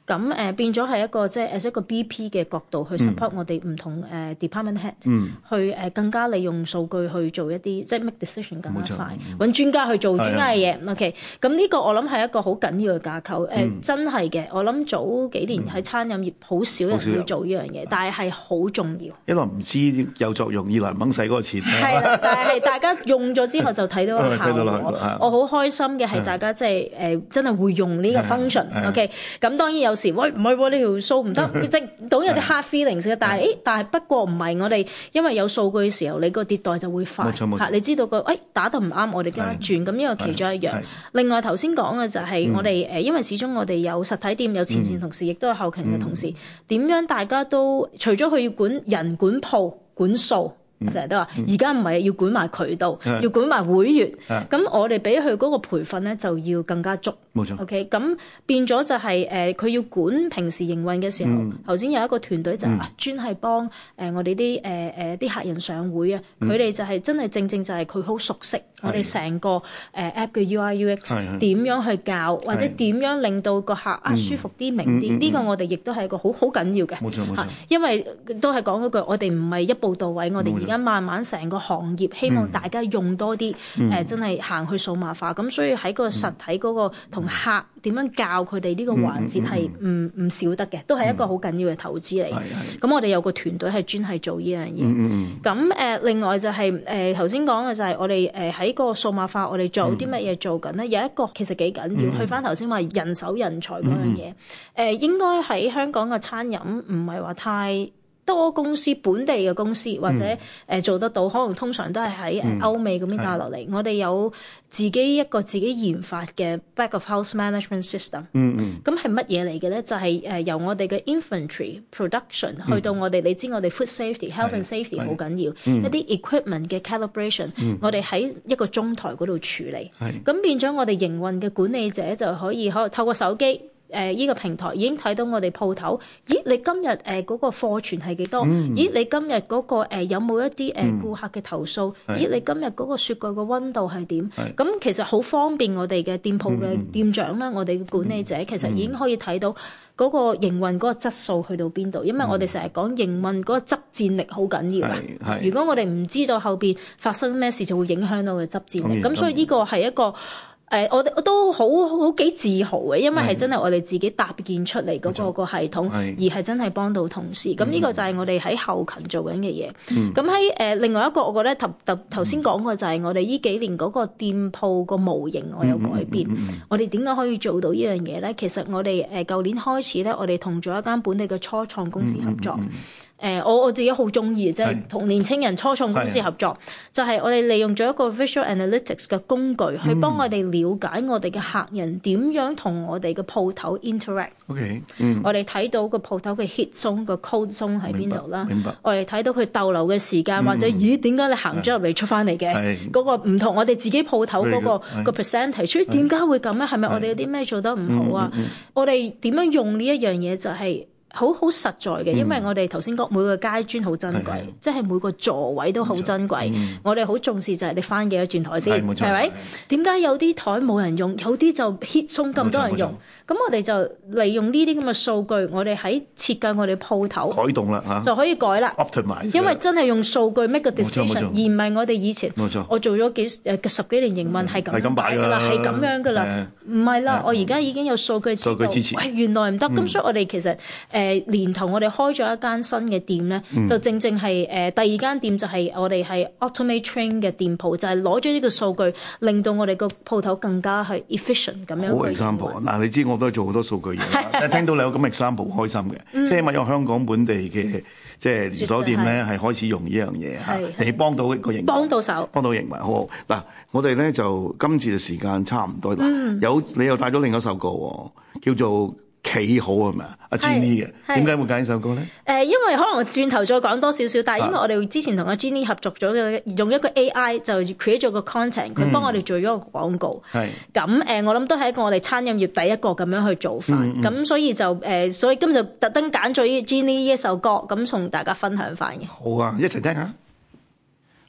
咁變咗係一個即係as一個 BP 嘅角度去 support 我哋唔同department head，去更加利用數據去做一啲即係 make decision 更加快，揾專家去做專家嘅嘢。OK， 咁呢個我諗係一個好緊要嘅架構。真係嘅，我諗早幾年喺餐飲業好少人會做呢樣嘢，但係好重要。 一來唔知有作用，二來唔肯使嗰個錢。 係啦，但係大家用咗之後就睇到個效果。我好開心嘅係大家即係真係會用呢個 function。OK， 咁當然有時喂唔係喎，呢條數唔得，即係都有啲 hard feelings 嘅。但係不過唔係我哋，因為有數據嘅時候，你個迭代就會快。你知道打得唔啱，我哋點樣轉？咁呢個其中一樣。另外頭先講嘅就係我哋因為始終我哋有實體店，有前線同事，亦都有後勤嘅同事。點樣大家都除咗佢要管人、管鋪、管數。成日都話，而家唔係要管埋渠道，要管埋會員。咁我哋俾佢嗰個培訓咧，就要更加足。 冇錯。 OK， 咁變咗就係佢要管平時營運嘅時候，頭先有一個團隊就專係幫我哋啲客人上會啊。佢哋就係真係正就係佢好熟悉我哋成個app 嘅 UI/UX 點樣去教，或者點樣令到個客舒服啲、明啲。呢個我哋亦都係一個好緊要嘅。 冇錯。 因為都係講嗰句，我哋唔係一步到位，我哋而家慢慢成個行業希望大家用多啲真係行去數碼化。咁所以喺個實體嗰個同客點樣教佢哋呢個環節係唔少得嘅，都係一個好緊要嘅投資嚟。咁我哋有個團隊係專係做呢樣嘢。咁另外就係頭先講嘅就係我哋喺個數碼化，我哋做啲乜嘢做緊咧？有一個其實幾緊要，去翻頭先話人手人才嗰樣嘢。應該喺香港嘅餐飲唔係話太多公司本地嘅公司或者做得到，可能通常都係喺歐美嗰邊帶落嚟。我哋有自己研發嘅 back of house management system。咁係乜嘢嚟嘅咧？就係由我哋嘅 infantry production 去到我哋，你知我哋 food safety、health and safety 好緊要，一啲 equipment 嘅 calibration，我哋喺一個中台嗰度處理。咁變咗我哋營運嘅管理者就可以透過手機。依個平台已經睇到我哋鋪頭，咦？你今日嗰個貨存係幾多？咦？你今日嗰個有冇一啲顧客嘅投訴？咦？你今日嗰個雪櫃嘅溫度係點？咁其實好方便我哋嘅店鋪嘅店長啦，我哋嘅管理者其實已經可以睇到嗰個營運嗰個質素去到邊度，因為我哋成日講營運嗰個執戰力好緊要啊。如果我哋唔知道後邊發生咩事，就會影響到佢執戰力。咁所以呢個係一個。我都好幾自豪嘅，因為係真係我哋自己搭建出嚟嗰個系統，而係真係幫到同事。咁呢個就係我哋喺後勤做緊嘅嘢。咁喺另外一個，我覺得頭先講過就係我哋呢幾年嗰個店鋪個模型我有改變。我哋點解可以做到呢樣嘢咧？其實我哋舊年開始咧，我哋同咗一間本地嘅初創公司合作。我自己好中意，即係同年青人初創公司合作，就係我哋利用咗一個 visual analytics 嘅工具，去幫我哋了解我哋嘅客人點樣同我哋嘅鋪頭 interact。我哋睇到個鋪頭嘅 hit zone 個 cold zone 喺邊度啦。我哋睇到佢逗留嘅時間，或者咦點解你行咗入嚟出翻嚟嘅嗰個唔同我哋自己鋪頭嗰個 percentage，點解會咁咧？係咪我哋有啲咩做得唔好啊？我哋點樣用呢一樣嘢就係。好實在嘅，因為我哋頭先講每個階磚好珍貴，即係每個座位都好珍貴。我哋好重視就係你翻幾多轉台先，係咪？點解有啲台冇人用，有啲就 hit 鬆咁多人用？咁我哋就利用呢啲咁嘅數據，我哋喺設計我哋鋪頭改動啦嚇， 就可以改啦。 Optimize， 因為真係用數據 make 個 decision，而唔係我哋以前。 冇錯， 我做咗十幾年營運係咁擺㗎啦，係咁樣㗎啦。唔係啦，我而家已經有數據知道，喂，原來唔得。咁所以我哋其實年頭我哋開咗一間新嘅店咧，就正係第二間店就係我哋係 automate train 嘅店鋪，就係攞咗呢個數據，令到我哋個鋪頭更加係 efficient 咁樣。 好 example 嗱，你知我都係做好多數據嘢，聽到你有咁 example 開心嘅，即係因為有香港本地嘅即係連鎖店咧係開始用呢樣嘢嚇，你幫到個營運，幫到手，幫到營運。好嗱，我哋咧就今次嘅時間差唔多啦，你又帶咗另一首歌喎，叫做企好係咪啊？阿 Jenny 嘅，點解會揀呢首歌咧？ 因為可能轉頭再講多少少，但係因為我哋之前同阿 Jenny 合作咗嘅，用一個 AI 就 create 咗個 content，佢幫我哋做咗個廣告。咁我諗都係一個我哋餐飲業第一個咁樣去做法。咁所以所以今日就特登揀咗 Jenny 呢一首歌，咁同大家分享翻嘅。 好啊，一齊聽下。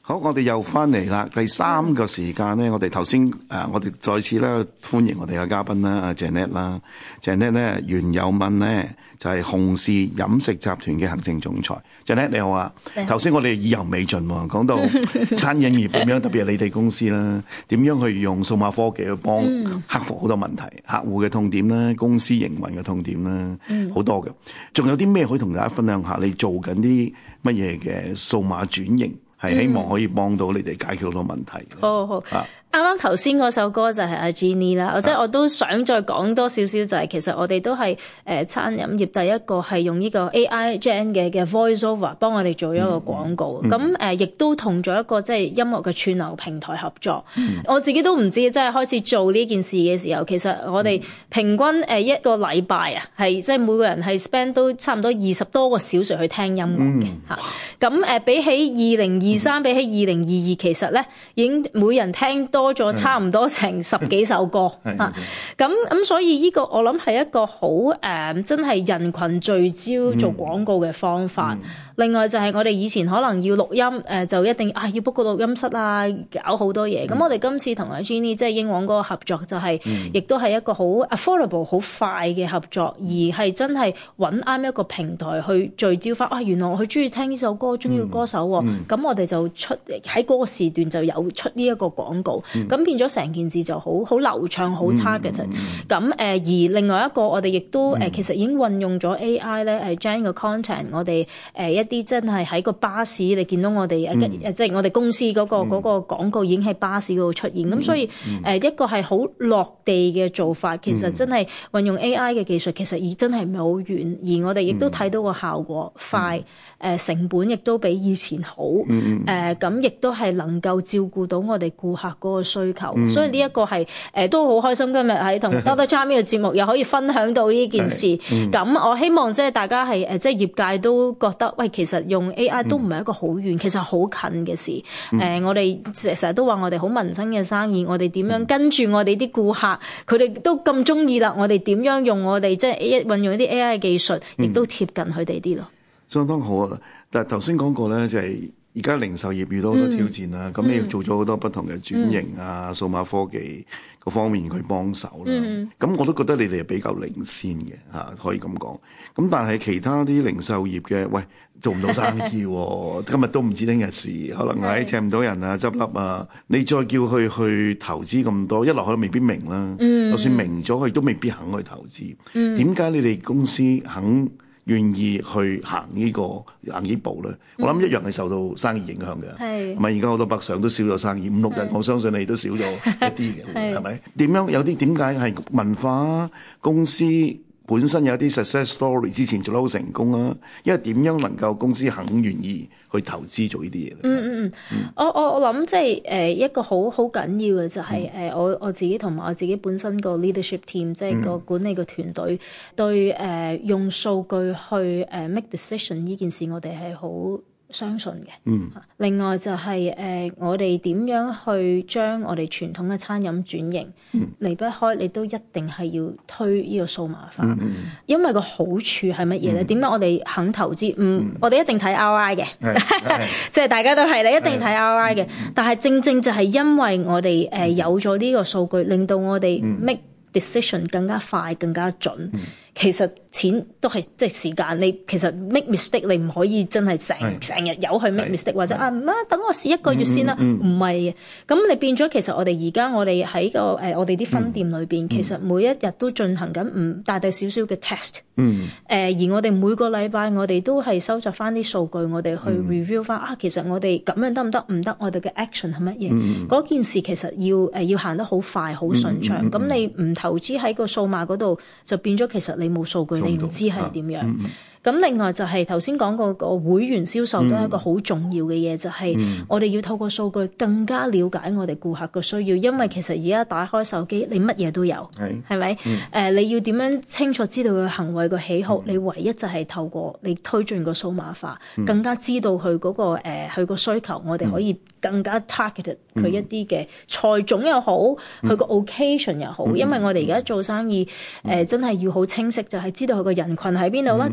好，我哋又翻嚟啦。第3個時間咧，我哋頭先我哋再次咧歡迎我哋嘅嘉賓啦，阿 Janet 啦。Janet 咧，袁有敏咧就係洪氏飲食集團嘅行政總裁。Janet 你好啊，頭先我哋意猶未盡喎，講到餐飲業點樣，特別係你哋公司啦，點樣去用數碼科技去幫克服好多問題，客戶嘅痛點啦，公司營運嘅痛點啦，好多嘅。仲有啲咩可以同大家分享下？你做緊啲乜嘢嘅數碼轉型？係希望可以幫到你哋解決好多問題。 好。啱啱頭先嗰首歌就係阿 Jeannie 啦，即係我都想再講多少少，就係其實我哋都係餐飲業第一個係用呢個 AI Gen 嘅 voice over 幫我哋做一個廣告。咁亦都同咗一個即係音樂嘅串流平台合作。我自己都唔知，即係開始做呢件事嘅時候，其實我哋平均一個禮拜啊，係即係每個人係 spend 都差唔多20多個小時去聽音樂嘅嚇。咁比起2023比起2022，其實咧已經每人聽多咗差唔多成10幾首歌嚇，咁所以呢個我諗係一個好真係人群聚焦做廣告嘅方法。另外就係我哋以前可能要錄音就一定要 book 個錄音室啊，搞好多嘢。咁我哋今次同阿 Jeannie 即係英皇嗰個合作就係亦都係一個好 affordable 好快嘅合作，而係真係揾啱一個平台去聚焦翻原來我中意聽呢首歌，中意個歌手咁我哋就出喺嗰個時段就有出呢一個廣告。咁變咗成件事就好流暢，好 targeted。咁而另外一個我哋亦都其實已經運用咗 AI 咧，gen 個 content， 我哋一啲真係喺個巴士你見到我哋即係我哋公司嗰個廣告已經喺巴士嗰度出現。咁所以一個係好落地嘅做法，其實真係運用 AI 嘅技術，其實真係唔係好遠，而我哋亦都睇到個效果快，成本亦都比以前好，咁亦都係能夠照顧到我哋顧客嗰個需求，所以呢一個係都好開心今日喺同 Dr. Chah 呢個節目又可以分享到呢件事。咁我希望即係大家係即係業界都覺得喂，其實用 AI 都唔係一個好遠，其實好近嘅事。我哋成日都話我哋好民生嘅生意，我哋點樣跟住我哋啲顧客，佢哋都咁中意啦，我哋點樣用我哋即係運用一啲 AI 嘅技術，亦都貼近佢哋啲咯。 相當好啊！但係頭先講過咧，就係而家零售業遇到好多挑戰啦。咁你要做咗好多不同嘅轉型啊，數碼科技嗰方面去幫手啦。咁我都覺得你哋係比較領先嘅嚇，可以咁講。咁但係其他啲零售業嘅，喂，做唔到生意喎，今日都唔知聽日事，可能請唔到人啊，執笠啊。你再叫佢去投資咁多，一來佢都未必明啦。就算明咗，佢都未必肯去投資。點解你哋公司肯願意去行呢步咧？我諗一樣係受到生意影響嘅。係咪而家好多北上都少咗生意，5-6日我相信你都少咗一啲嘅，係咪？點樣有啲點解係文化公司本身有一啲 success story 之前做得好成功啊？因為點樣能夠公司肯願意去投資做呢啲嘢咧？ 我諗即係一個好緊要嘅就係我自己同埋我自己本身個 leadership team， 即係個管理個團隊對用數據去make decision 呢件事，我哋係好相信嘅。另外就係我哋點樣去將我哋傳統嘅餐飲轉型，離不開你都一定係要推呢個數碼化。因為個好處係乜嘢咧？點解我哋肯投資？我哋一定睇 ROI 嘅，即係大家都係你一定睇 ROI 嘅。但係正就係因為我哋有咗呢個數據，令到我哋 make decision 更加快、更加準。其實錢都係即係時間，你其實 make mistake 你唔可以真係成日有去 make mistake，或者等我試1個月先啦，唔係嘅。咁你變咗其實我哋而家我哋喺個我哋啲分店裏邊，其實每一日都進行緊大小小嘅 test。而我哋每個禮拜我哋都係收集翻啲數據，我哋去 review 翻其實我哋咁樣得唔得？唔得，我哋嘅 action 係乜嘢？嗰件事其實要行得好快、好順暢。咁你唔投資喺個數碼嗰度，就變咗其實你冇數據，你唔知係點樣。咁另外就係頭先講過個會員銷售都係一個好重要嘅嘢，就係我哋要透過數據更加了解我哋顧客嘅需要，因為其實而家打開手機你乜嘢都有，係咪？你要點樣清楚知道佢行為個喜好？你唯一就係透過你推進個數碼化，更加知道佢嗰個佢個需求，我哋可以更加 targeted 佢一啲嘅菜種又好，佢個 occasion 又好，因為我哋而家做生意真係要好清晰，就係知道佢個人群喺邊度啦，潛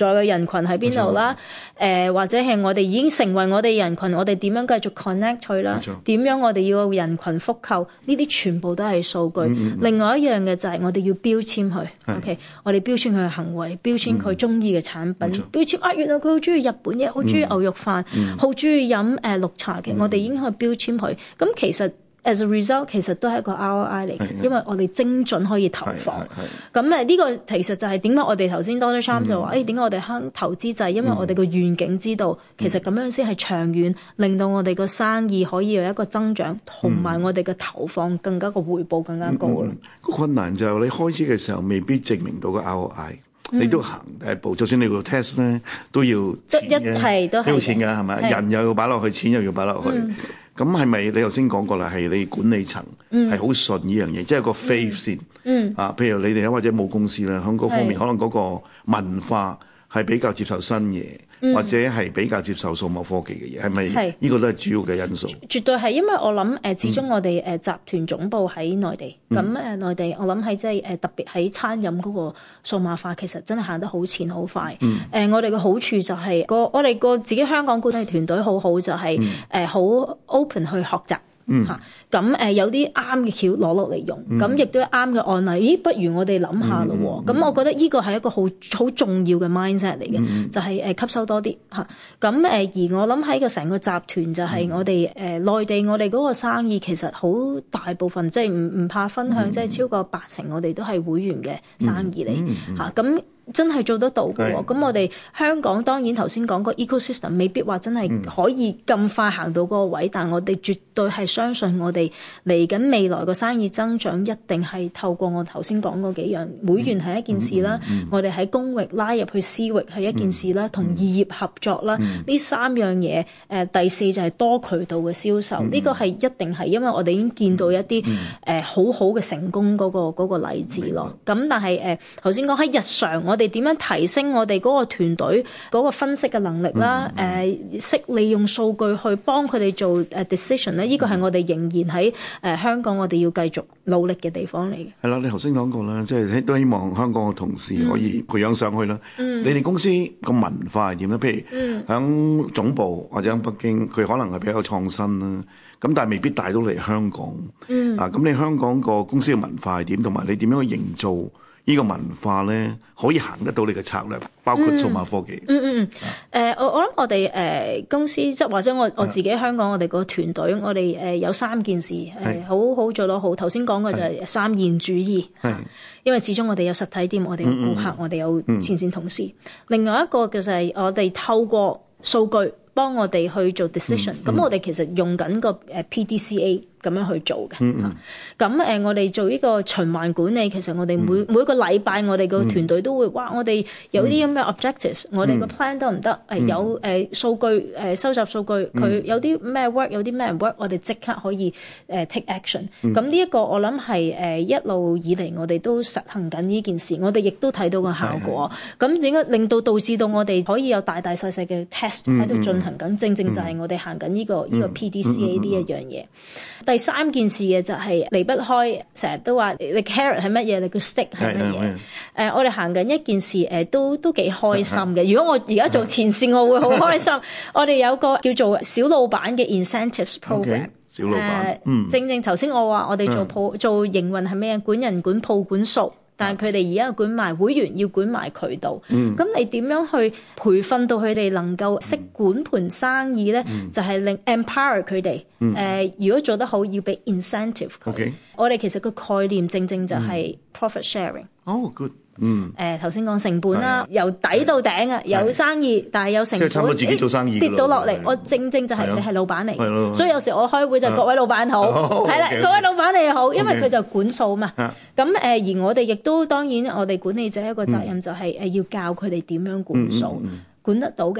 在嘅人群喺邊度啦，或者係我哋已經成為我哋人群，我哋點樣繼續 connect 佢啦？點樣我哋要人群復購？呢啲全部都係數據。另外一樣嘅就係我哋要標籤佢，OK， 我哋標籤佢嘅行為，標籤佢中意嘅產品，標籤原來佢好中意日本嘢，好中意牛肉飯，好中意飲綠茶嘅，我哋已經去標籤佢。咁其實as a result 其實都係一個 ROI 嚟嘅，因為我哋精準可以投放。咁呢個其實就係點解我哋頭先 Donald Trump 就話，點解我哋肯投資就係因為我哋個願景知道，其實咁樣先係長遠，令到我哋個生意可以有一個增長，同埋我哋嘅投放更加個回報更加高咯。 個困難就係你開始嘅時候未必證明到個 ROI。你都行第一步，就算你個 test 咧都要錢嘅，都要錢㗎，係咪？人又要擺落去，錢又要擺落去。咁係咪你頭先講過啦？係你管理層係好信呢樣嘢，即係個 faith 先。譬如你哋或者冇公司啦，喺嗰方面可能嗰個文化係比較接受新嘢。或者係比較接受數碼科技嘅嘢，係咪？呢個都係主要嘅因素。 絕對係，因為我諗始終我哋集團總部喺內地，咁內地我諗係即係特別喺餐飲嗰個數碼化，其實真係行得好前好快。我哋嘅好處就係我哋個自己香港管理團隊好好，就係好 open 去學習。咁有啲啱嘅橋攞落嚟用，咁亦都啱嘅案例。咦，不如我哋諗下咯。咁我覺得呢個係一個好重要嘅 mindset 嚟嘅，就係吸收多啲嚇。咁而我諗喺個成個集團就係我哋內地我哋嗰個生意其實好大部分即係唔怕分享，即係超過80%我哋都係會員嘅生意嚟嚇。咁真係做得到嘅喎，咁我哋香港當然頭先講個 ecosystem 未必話真係可以咁快行到嗰個位，但我哋絕對係相信我哋嚟緊未來個生意增長一定係透過我頭先講嗰幾樣，會員係一件事啦，我哋喺公域拉入去私域係一件事啦，同異業合作啦，呢3樣嘢，第4就係多渠道嘅銷售，呢個係一定係因為我哋已經見到一啲好好嘅成功嗰個例子咯。咁但係頭先講喺日常我哋點樣提升我哋嗰個團隊嗰個分析嘅能力啦？識利用數據去幫佢哋做decision 咧，呢個係我哋仍然喺香港我哋要繼續努力嘅地方嚟嘅。係啦， 你頭先講過啦，即係都希望香港嘅同事可以培養上去啦。你哋公司個文化係點咧？譬如響總部或者喺北京，佢可能係比較創新啦。咁但係未必帶到嚟香港。咁你香港個公司嘅文化係點？同埋你點樣去營造呢個文化咧，可以行得到你嘅策略，包括數碼科技。 我諗我哋公司即係或者我自己香港我哋個團隊，我哋有3件事好做得好。頭先講嘅就係3現主義，因為始終我哋有實體店，我哋有顧客，我哋有前線同事。另外一個就係我哋透過數據幫我哋去做 decision。咁我哋其實用緊個PDCA。咁樣去做嘅，咁我哋做呢個循環管理，其實我哋每個禮拜我哋個團隊都會，我哋有啲咁嘅 objectives，我哋個 plan 得唔得？有數據收集數據，佢有啲咩 work， 有啲咩唔 work，我哋即刻可以take action。咁呢一個我諗係一路以嚟我哋都實行緊呢件事，我哋亦都睇到個效果。咁點解令到導致到我哋可以有大大細細嘅 test 喺度進行緊？正正就係我哋行緊呢個 PDCA 呢一樣嘢。第3件事嘅就係離不開，成日都話你 carrot 係乜嘢，你個 stick 係乜嘢。我哋行緊一件事，都幾開心嘅。如果我而家做前線，我會好開心。我哋有個叫做小老闆嘅 incentives program。 小老闆， 正正頭先我話我哋做營運係咩？管人管鋪管數。但係佢哋而家管埋會員，要管埋渠道。咁你點樣去培訓到佢哋能夠識管盤生意咧？就係令 empower 佢哋。如果做得好，要俾 incentive 佢。我哋其實個概念正正就係 profit sharing。 good。 頭先講成本啦，由底到頂啊，有生意，但係有成本， 即係差唔多自己做生意跌到落嚟。我正正就係你係老闆嚟，所以有時我開會就各位老闆好，係啦，各位老闆你好，因為佢就管數嘛。咁而我哋亦都當然，我哋管理者一個責任就係要教佢哋點樣管數，管得到嘅。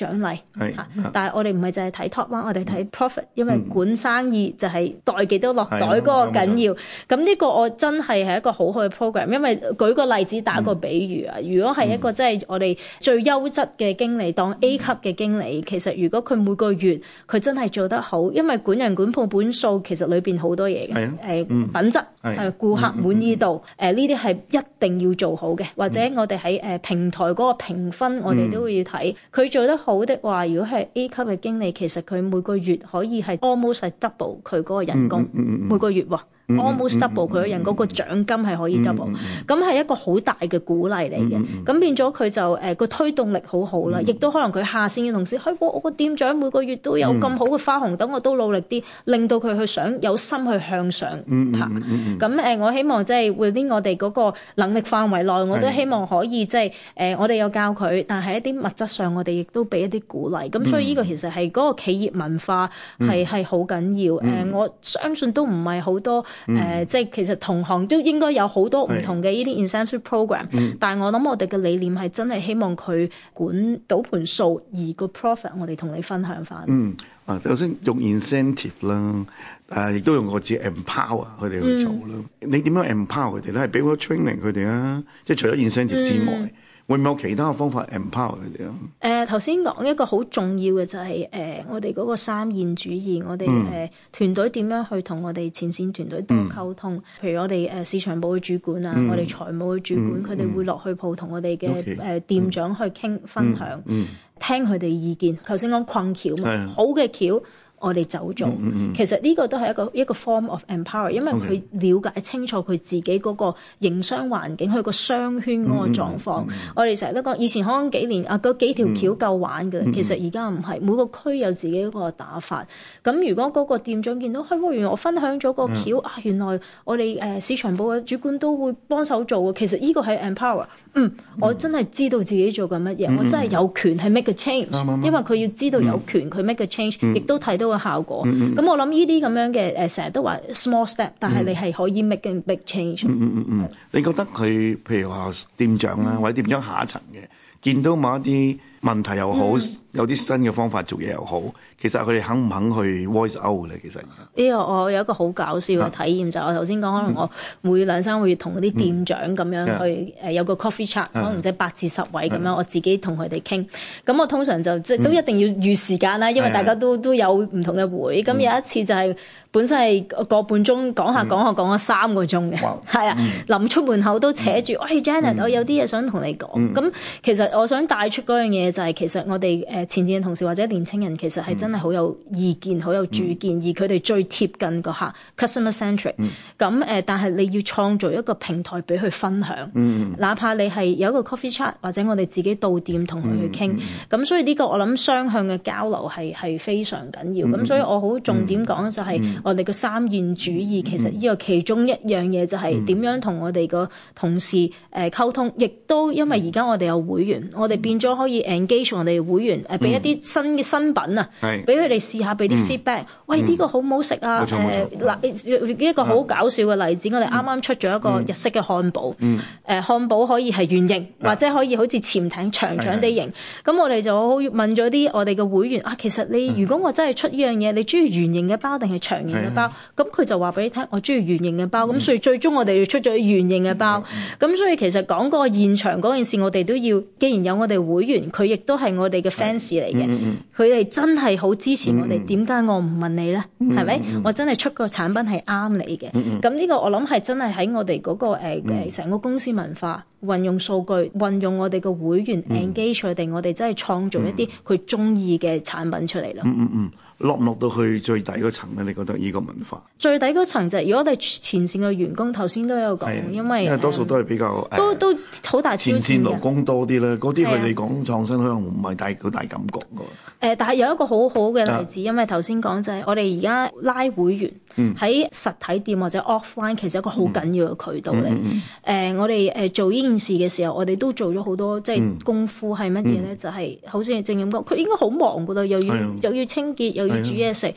獎勵係嚇，但係我哋唔係淨係睇 top line，我哋睇 profit，因為管生意就係袋幾多落袋嗰個緊要。咁呢個我真係一個好好嘅 program， 因為舉個例子打個比喻啊，如果係一個即係我哋最優質嘅經理，當 A 級嘅經理，其實如果佢每個月佢真係做得好，因為管人管鋪本數其實裏邊好多嘢嘅，品質顧客滿意度呢啲係一定要做好嘅，或者我哋喺平台嗰個評分我哋都會要睇，佢做得好的話，如果係 A 級嘅經理，其實佢每個月可以係 almost 係 double 佢嗰個人工，每個月喎。almost double 佢嘅人嗰個獎金係可以 double， 咁係一個好大嘅鼓勵嚟嘅。咁變咗佢就個推動力好好啦，亦都可能佢下線嘅同事，我個店長每個月都有咁好嘅花紅，等我都努力啲，令到佢去想有心去向上爬。咁我希望即係within我哋嗰個能力範圍內，我都希望可以即係我哋有教佢，但係一啲物質上我哋亦都俾一啲鼓勵。咁所以呢個其實係嗰個企業文化係好緊要。我相信都唔係好多。即係其實同行都應該有好多唔同嘅呢啲 incentive program，但係我諗我哋嘅理念係真係希望佢管到盤數，而個 profit 我哋同你分享翻。 頭先用 incentive 啦，亦都用個字 empower 佢哋去做啦。你點樣 empower 佢哋咧？係俾好多 training 佢哋啊，即係除咗 incentive 之外。會唔會有其他嘅方法 empower 佢哋啊？ 頭先講一個好重要嘅就係我哋嗰個三現主義，我哋團隊點樣去同我哋前線團隊多溝通。譬如我哋市場部嘅主管啊，我哋財務嘅主管，佢哋會落去鋪同我哋嘅店長去傾分享，聽佢哋意見。頭先講困橋嘛，好嘅橋。我哋走做，其實呢個都係一個 form of empower， 因為佢了解清楚佢自己嗰個營商環境，佢個商圈嗰個狀況。我哋成日都講，以前可能幾年嗰幾條橋夠玩嘅，其實而家唔係，每個區有自己嗰個打法。咁如果嗰個店長見到，原來我分享咗個橋原來我哋市場部嘅主管都會幫手做嘅，其實呢個係 empower。我真係知道自己做緊乜嘢，我真係有權去 make a change，因為佢要知道有權佢 make a change，亦都睇到效果。咁我諗呢啲咁樣嘅成日都話 small step， 但係你係可以 make a big change。 你覺得佢譬如話店長啦，或者店長下一層嘅，見到某一啲問題又好，有啲新嘅方法做嘢又好，其實佢哋肯唔肯去 voice out 咧？其實呢個我有一個好搞笑嘅體驗，就係我頭先講，可能我每2-3個月同嗰啲店長咁樣去有個 coffee chat，可能即係8至10位咁樣，我自己同佢哋傾。咁我通常就即係都一定要預時間啦，因為大家都有唔同嘅會。咁有一次就係本身係個半鐘講下講咗3個鐘嘅，係啊，臨出門口都扯住，喂 Janet， 我有啲嘢想同你講。咁其實我想帶出嗰樣嘢就係，其實我哋前線嘅同事或者年青人，其實係真係好有意見、好有主見，而佢哋最貼近個客 customer centric。咁但係你要創造一個平台俾佢分享，哪怕你係有一個 coffee chat，或者我哋自己到店同佢去傾。咁所以呢個我諗雙向嘅交流係非常緊要。咁所以我好重點講就係我哋嘅三現主義，其實呢個其中一樣嘢就係點樣同我哋個同事溝通，亦都因為而家我哋有會員，我哋變咗可以 engage 我哋會員，俾一啲新嘅新品啊，俾佢哋試下，俾啲 feedback。喂，呢個好唔好食啊？一個好搞笑嘅例子，我哋啱啱出咗一個日式嘅漢堡，漢堡可以係圓形，或者可以好似潛艇長長地形。咁我哋就好問咗啲我哋嘅會員啊，其實你如果我真係出呢樣嘢，你中意圓形嘅包定係長形嘅包？咁佢就話俾你聽，我中意圓形嘅包。咁所以最終我哋要出咗圓形嘅包。咁所以其實講個現場嗰件事，我哋都要，既然有我哋會員，佢亦都係我哋嘅 fans 嚟嘅，佢哋真係好支持我哋。點解我唔問你咧？係咪？我真係出個產品係啱你嘅。咁呢個我諗係真係喺我哋嗰個成個公司文化，運用數據，運用我哋嘅會員 engage 佢哋，我哋真係創造一啲佢中意嘅產品出嚟咯。 落唔落到去最底嗰層咧？你覺得呢個文化最底嗰層就係，如果我哋前線嘅員工頭先都有講，因為多數都係比較都好大挑戰嘅。 前線勞工多啲啦，嗰啲佢哋講創新可能唔係好大感覺㗎。 但係有一個好好嘅例子，因為頭先講就係我哋而家拉會員喺實體店或者 offline，其實一個好緊要嘅渠道嚟。我哋做呢件事嘅時候，我哋都做咗好多即係功夫係乜嘢咧？就係好似正咁講，佢應該好忙㗎啦，又要清潔，又要煮嘢食。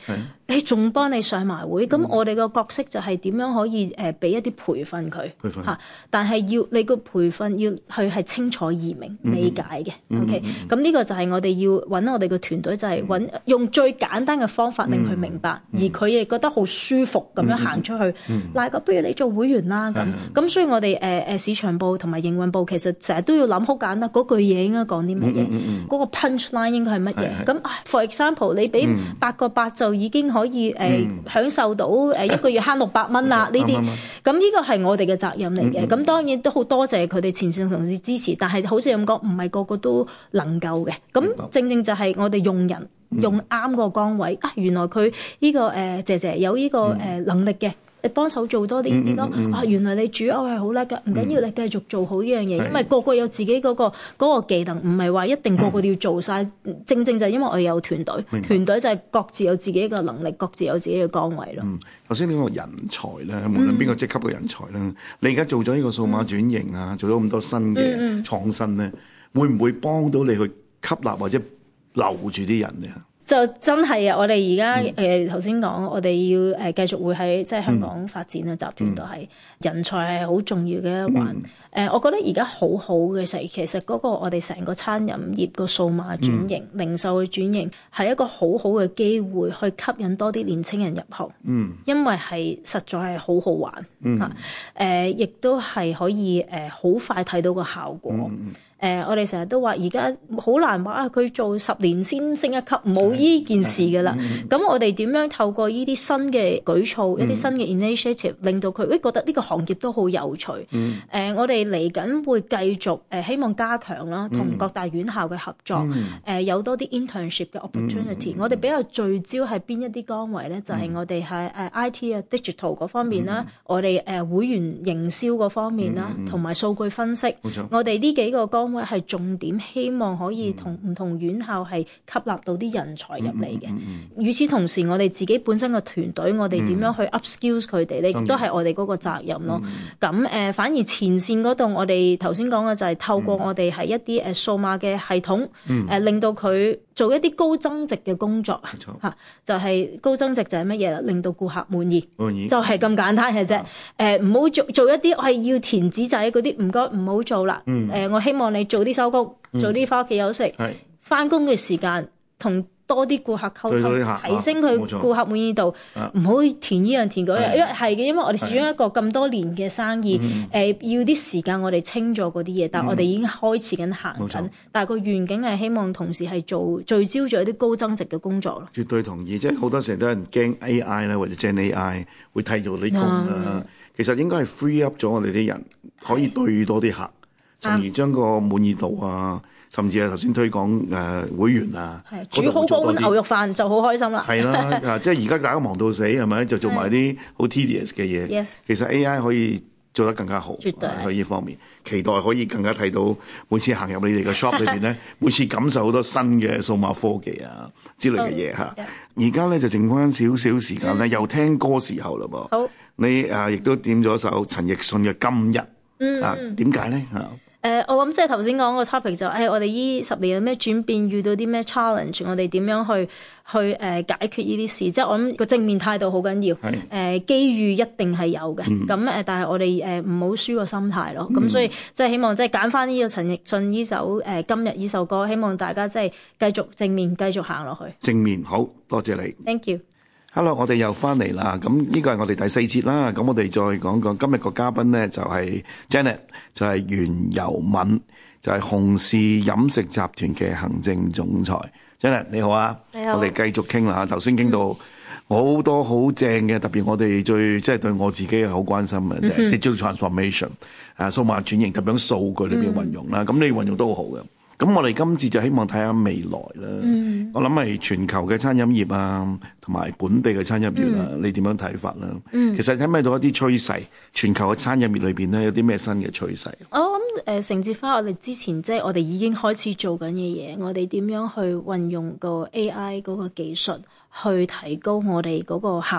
誒仲幫你上埋會，咁我哋個角色就係點樣可以俾一啲培訓佢嚇，但係要你個培訓要佢係清楚易明理解嘅。OK，咁呢個就係我哋要揾我哋個團隊，就係用最簡單嘅方法令佢明白，而佢亦覺得好舒服咁樣行出去。嗱，不如你做會員啦咁，所以我哋市場部同埋營運部其實成日都要諗好簡單，嗰句嘢應該講啲乜嘢，嗰個 punch line 應該係乜嘢。咁 for example， 你俾8個8就已經可以享受到一個月慳600蚊啦呢啲，咁呢個係我哋嘅責任嚟嘅。咁當然都好多謝佢哋前線同事支持，但係好似咁講，唔係個個都能夠嘅。咁正正就係我哋用人用啱個崗位啊，原來佢呢個姐姐有呢個能力嘅。你幫手做多啲咯原來你煮歐係好叻㗎，唔緊要，你繼續做好呢樣嘢，因為個個有自己嗰個技能，唔係話一定個個都要做晒。正正就係因為我哋有團隊，團隊就係各自有自己嘅能力，各自有自己嘅崗位咯。 頭先呢個人才咧，無論邊個職級嘅人才咧，你而家做咗呢個數碼轉型啊，做咗咁多新嘅創新咧，會唔會幫到你去吸納或者留住啲人咧？ 就真係啊！我哋而家頭先講，我哋要繼續會喺即係香港發展嘅集團都係人才係好重要嘅一環。我覺得而家好好嘅其實嗰個我哋成個餐飲業個數碼轉型、零售嘅轉型係一個好好嘅機會，去吸引多啲年青人入行。因為係實在係好好玩亦都係可以好快睇到個效果。我哋成日都話而家好難話佢做10年先升一級，冇依件事㗎啦。咁我哋點樣透過呢啲新嘅舉措、一啲新嘅 initiative， 令到佢覺得呢個行業都好有趣。我哋嚟緊會繼續希望加強啦，同各大院校嘅合作。有多啲 internship 嘅 opportunity。我哋比較聚焦係邊一啲崗位咧？就係我哋係IT 啊 digital 嗰方面啦，我哋會員營銷嗰方面啦，同埋數據分析。我哋呢幾個崗位係重點，希望可以同唔同院校係吸納到啲人才入嚟嘅。與此同時，我哋自己本身嘅團隊，我哋點樣去 upskills 佢哋咧，亦都係我哋嗰個責任咯。咁反而前線嗰度，我哋頭先講嘅就係透過我哋係一啲數碼嘅系統，令到佢做一啲高增值嘅工作嚇，就係高增值就係乜嘢啦？令到顧客滿意，就係咁簡單嘅啫。唔好做一啲我係要填紙仔嗰啲，唔該唔好做啦。我希望你早啲收工，早啲翻屋企休息，翻工嘅時間同多啲顧客溝通，提升佢顧客滿意度，唔好填呢樣填嗰樣，因為係嘅，因為我哋始終一個咁多年嘅生意，要啲時間我哋清咗嗰啲嘢，但係我哋已經開始緊行緊，但係個願景係希望同時係做聚焦咗一啲高增值嘅工作咯。 絕對同意，即係好多時候都有人驚 AI 啦，或者 Gen AI 會替到啲工啦。其實應該係 free up 咗我哋啲人，可以對多啲客，從而將個滿意度啊。甚至係頭先推廣會員啊， 煮好嗰碗牛肉飯就好開心啦。 係啦，即係而家大家忙到死係咪？就做埋啲好 tedious 嘅嘢。 Yes， 其實 AI 可以做得更加好， 絕對喺呢方面期待可以更加睇到每次行入你哋嘅 shop 裏邊咧，每次感受好多新嘅數碼科技啊之類嘅嘢嚇。而家咧就剩翻少少時間咧，又聽歌時候嘞噃。好，你亦都點咗首陳奕迅嘅《今日》點解咧嚇？ 我諗即係頭先講個 topic 就我哋呢10年有咩轉變，遇到啲咩 challenge， 我哋點樣去解決呢啲事？即係我諗個正面態度好緊要。機遇一定係有嘅。咁但係我哋唔好輸個心態咯。咁所以即係希望即係揀翻呢個陳奕迅呢首今日呢首歌，希望大家即係繼續正面繼續行落去。 正面好多謝你。 Thank you。 Hello， 我哋又翻嚟啦。咁呢個係我哋第4節啦。咁我哋再講講今日個嘉賓咧，就係 Janet， 就係袁柔敏，就係洪氏飲食集團嘅行政總裁。Janet 你好啊，你好。我哋繼續傾啦嚇。頭先傾到好多好正嘅，特別我哋最即係對我自己係好關心嘅，即係 digital transformation 數碼轉型，特別喺數據裏邊運用啦。咁你運用都好好嘅。咁我哋今次就希望睇下未來啦。我諗係全球嘅餐飲業啊，同埋本地嘅餐飲業啊，你點樣睇法啦？其實睇唔睇到一啲趨勢？全球嘅餐飲業裏邊咧，有啲咩新嘅趨勢？ 我諗承接翻我哋之前即係我哋已經開始做緊嘅嘢，我哋點樣去運用個 AI 嗰個技術去提高我哋嗰個效率，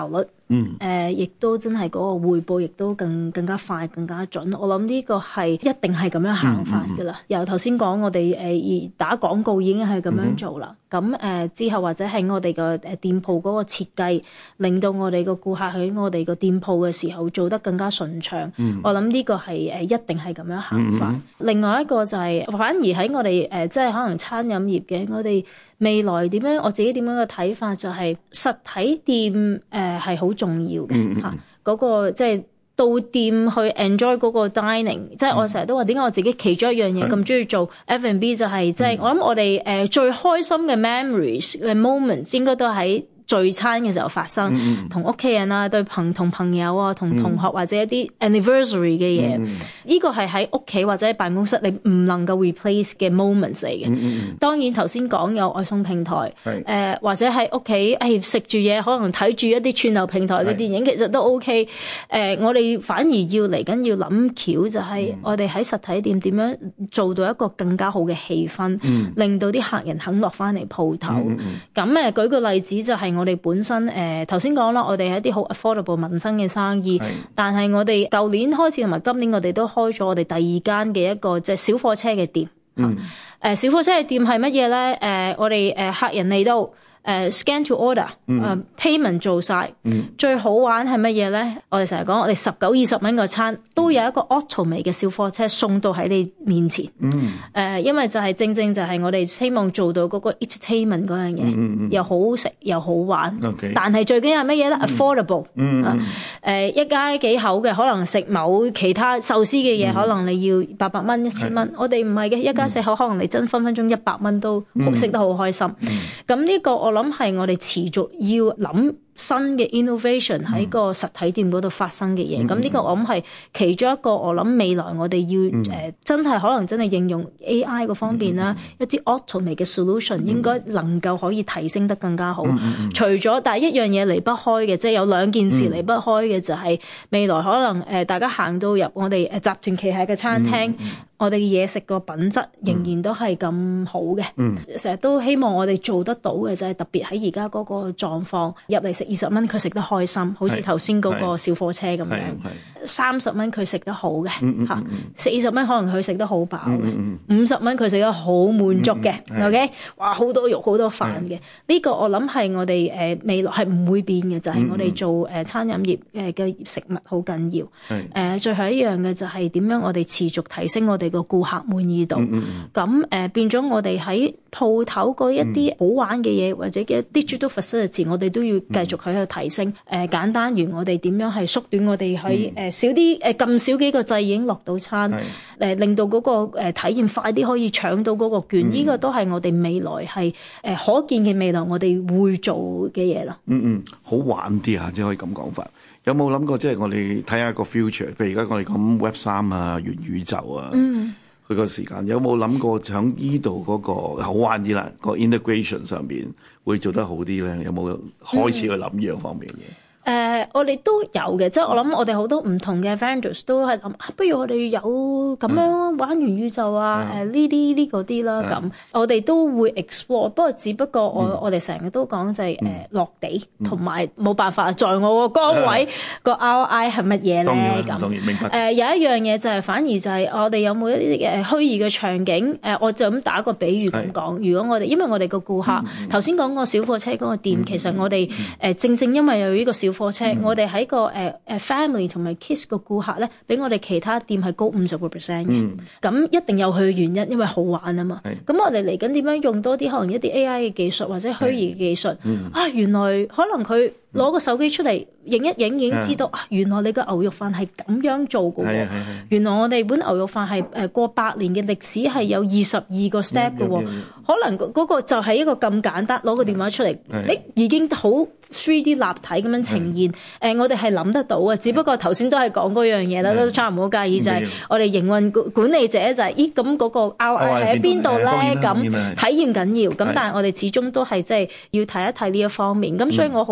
亦都真係嗰個匯報亦都更加快、更加準。我諗呢個係一定係咁樣行法㗎啦。由頭先講，我哋打廣告已經係咁樣做啦。咁之後或者係我哋個店鋪嗰個設計，令到我哋個顧客喺我哋個店鋪嘅時候做得更加順暢。我諗呢個係一定係咁樣行法。另外一個就係反而喺我哋即係可能餐飲業嘅，我哋未來點樣？我自己點樣嘅睇法就係實體店係好重要嘅嚇，嗰個即係到店去 enjoy 嗰個 dining，即係我成日都話點解我自己其中一樣嘢咁中意做 F&B 就係即係我諗我哋最開心嘅 memories 嘅 moments 應該都喺聚餐嘅時候發生，同屋企人啊，同朋友啊，同同學或者一啲 anniversary 嘅嘢，呢個係喺屋企或者喺辦公室你唔能夠 replace 嘅 moments 嚟嘅。當然頭先講有外送平台，或者喺屋企食住嘢，可能睇住一啲串流平台嘅電影，其實都 OK。我哋反而要嚟緊要諗橋，就係我哋喺實體店點樣做到一個更加好嘅氣氛，令到啲客人肯落翻嚟鋪頭。咁舉個例子就係我哋本身頭先講啦，我哋係一啲好 affordable 民生嘅生意，但係我哋舊年開始同埋今年我哋都開咗我哋第二間嘅一個即係小貨車嘅店。小貨車嘅店係乜嘢咧？我哋客人嚟到scan to order，payment 做晒。最好玩係乜嘢咧？我哋成日講，我哋19-20蚊個餐都有一個 automate 嘅小貨車送到喺你面前。因為就係正就係我哋希望做到嗰個 entertainment 嗰樣嘢，又好食又好玩。但係最緊要係乜嘢咧？affordable。一家幾口嘅可能食某其他壽司嘅嘢，可能你要800蚊、1000蚊。我哋唔係嘅，一家4口可能你真分鐘100蚊都食得好開心。咁呢個我諗係我哋持續要諗新嘅 innovation 喺個實體店嗰度發生嘅嘢。咁呢個我諗係其中一個我諗未來我哋要真係可能真係應用 AI 嗰方面啦，一啲 automate 嘅 solution 應該能夠可以提升得更加好。除咗但係一樣嘢離不開嘅，即係有兩件事離不開嘅就係未來可能大家行到入我哋集團旗下嘅餐廳，我哋嘅嘢食個品質仍然都係咁好嘅。成日都希望我哋做得到嘅就係特別喺而家嗰個狀況，入嚟食20蚊佢食得開心，好似頭先嗰個小貨車咁樣。30蚊佢食得好嘅嚇，40蚊可能佢食得好飽嘅，50蚊佢食得好滿足嘅。OK， 哇好多肉好多飯嘅，呢個我諗係我哋未來係唔會變嘅，就係我哋做餐飲業嘅食物好緊要。最後一樣嘅就係點樣我哋持續提升我哋個顧客滿意度。咁變咗我哋喺鋪頭嗰一啲好玩嘅嘢，或者嘅 digital facility，我哋都要繼續喺度提升。簡單如我哋點樣係縮短我哋喺少啲撳少幾個掣已經落到餐，令到嗰個體驗快啲可以搶到嗰個券。呢個都係我哋未來係可見嘅未來我哋會做嘅嘢咯。 好玩啲啊，即係可以咁講法。有冇諗過即係我哋睇下個 future？譬如而家我哋講 Web3啊、元宇宙啊，佢個時間有冇諗過喺依度嗰個好玩啲啦？個 integration 上邊會做得好啲咧？有冇開始去諗呢樣方面嘅嘢？ 我哋都有嘅，即係我諗我哋好多唔同嘅 vendors 都係諗，不如我哋有咁樣玩元宇宙啊，呢啲呢個啲啦咁，我哋都會 explore。不過只不過我哋成日都講就係落地，同埋冇辦法在我個崗位個 ROI 係乜嘢咧咁。 當然明白。 有一樣嘢就係反而就係我哋有冇一啲嘅虛擬嘅場景？我就咁打個比喻咁講，如果我哋因為我哋個顧客頭先講個小貨車嗰個店，其實我哋正因為有呢個小貨車，我哋喺個family 同埋 kids 個顧客咧，比我哋其他店係高50% 嘅。咁一定有佢嘅原因，因為好玩啊嘛。咁我哋嚟緊點樣用多啲可能一啲 AI 嘅技術或者虛擬嘅技術？原來可能佢攞個手機出嚟影一影已經知道原來你個牛肉飯係咁樣做嘅喎。原來我哋本牛肉飯係過100年嘅歷史，係有22個 step 嘅喎。可能嗰個就係一個咁簡單，攞個電話出嚟，已經好 3D 立體咁樣呈現。我哋係諗得到嘅，只不過頭先都係講嗰樣嘢啦，都差唔好介意就係我哋營運管理者就係咁嗰個 ROI 喺邊度咧？咁體驗緊要，咁但係我哋始終都係即係要睇一睇呢一方面。咁所以我好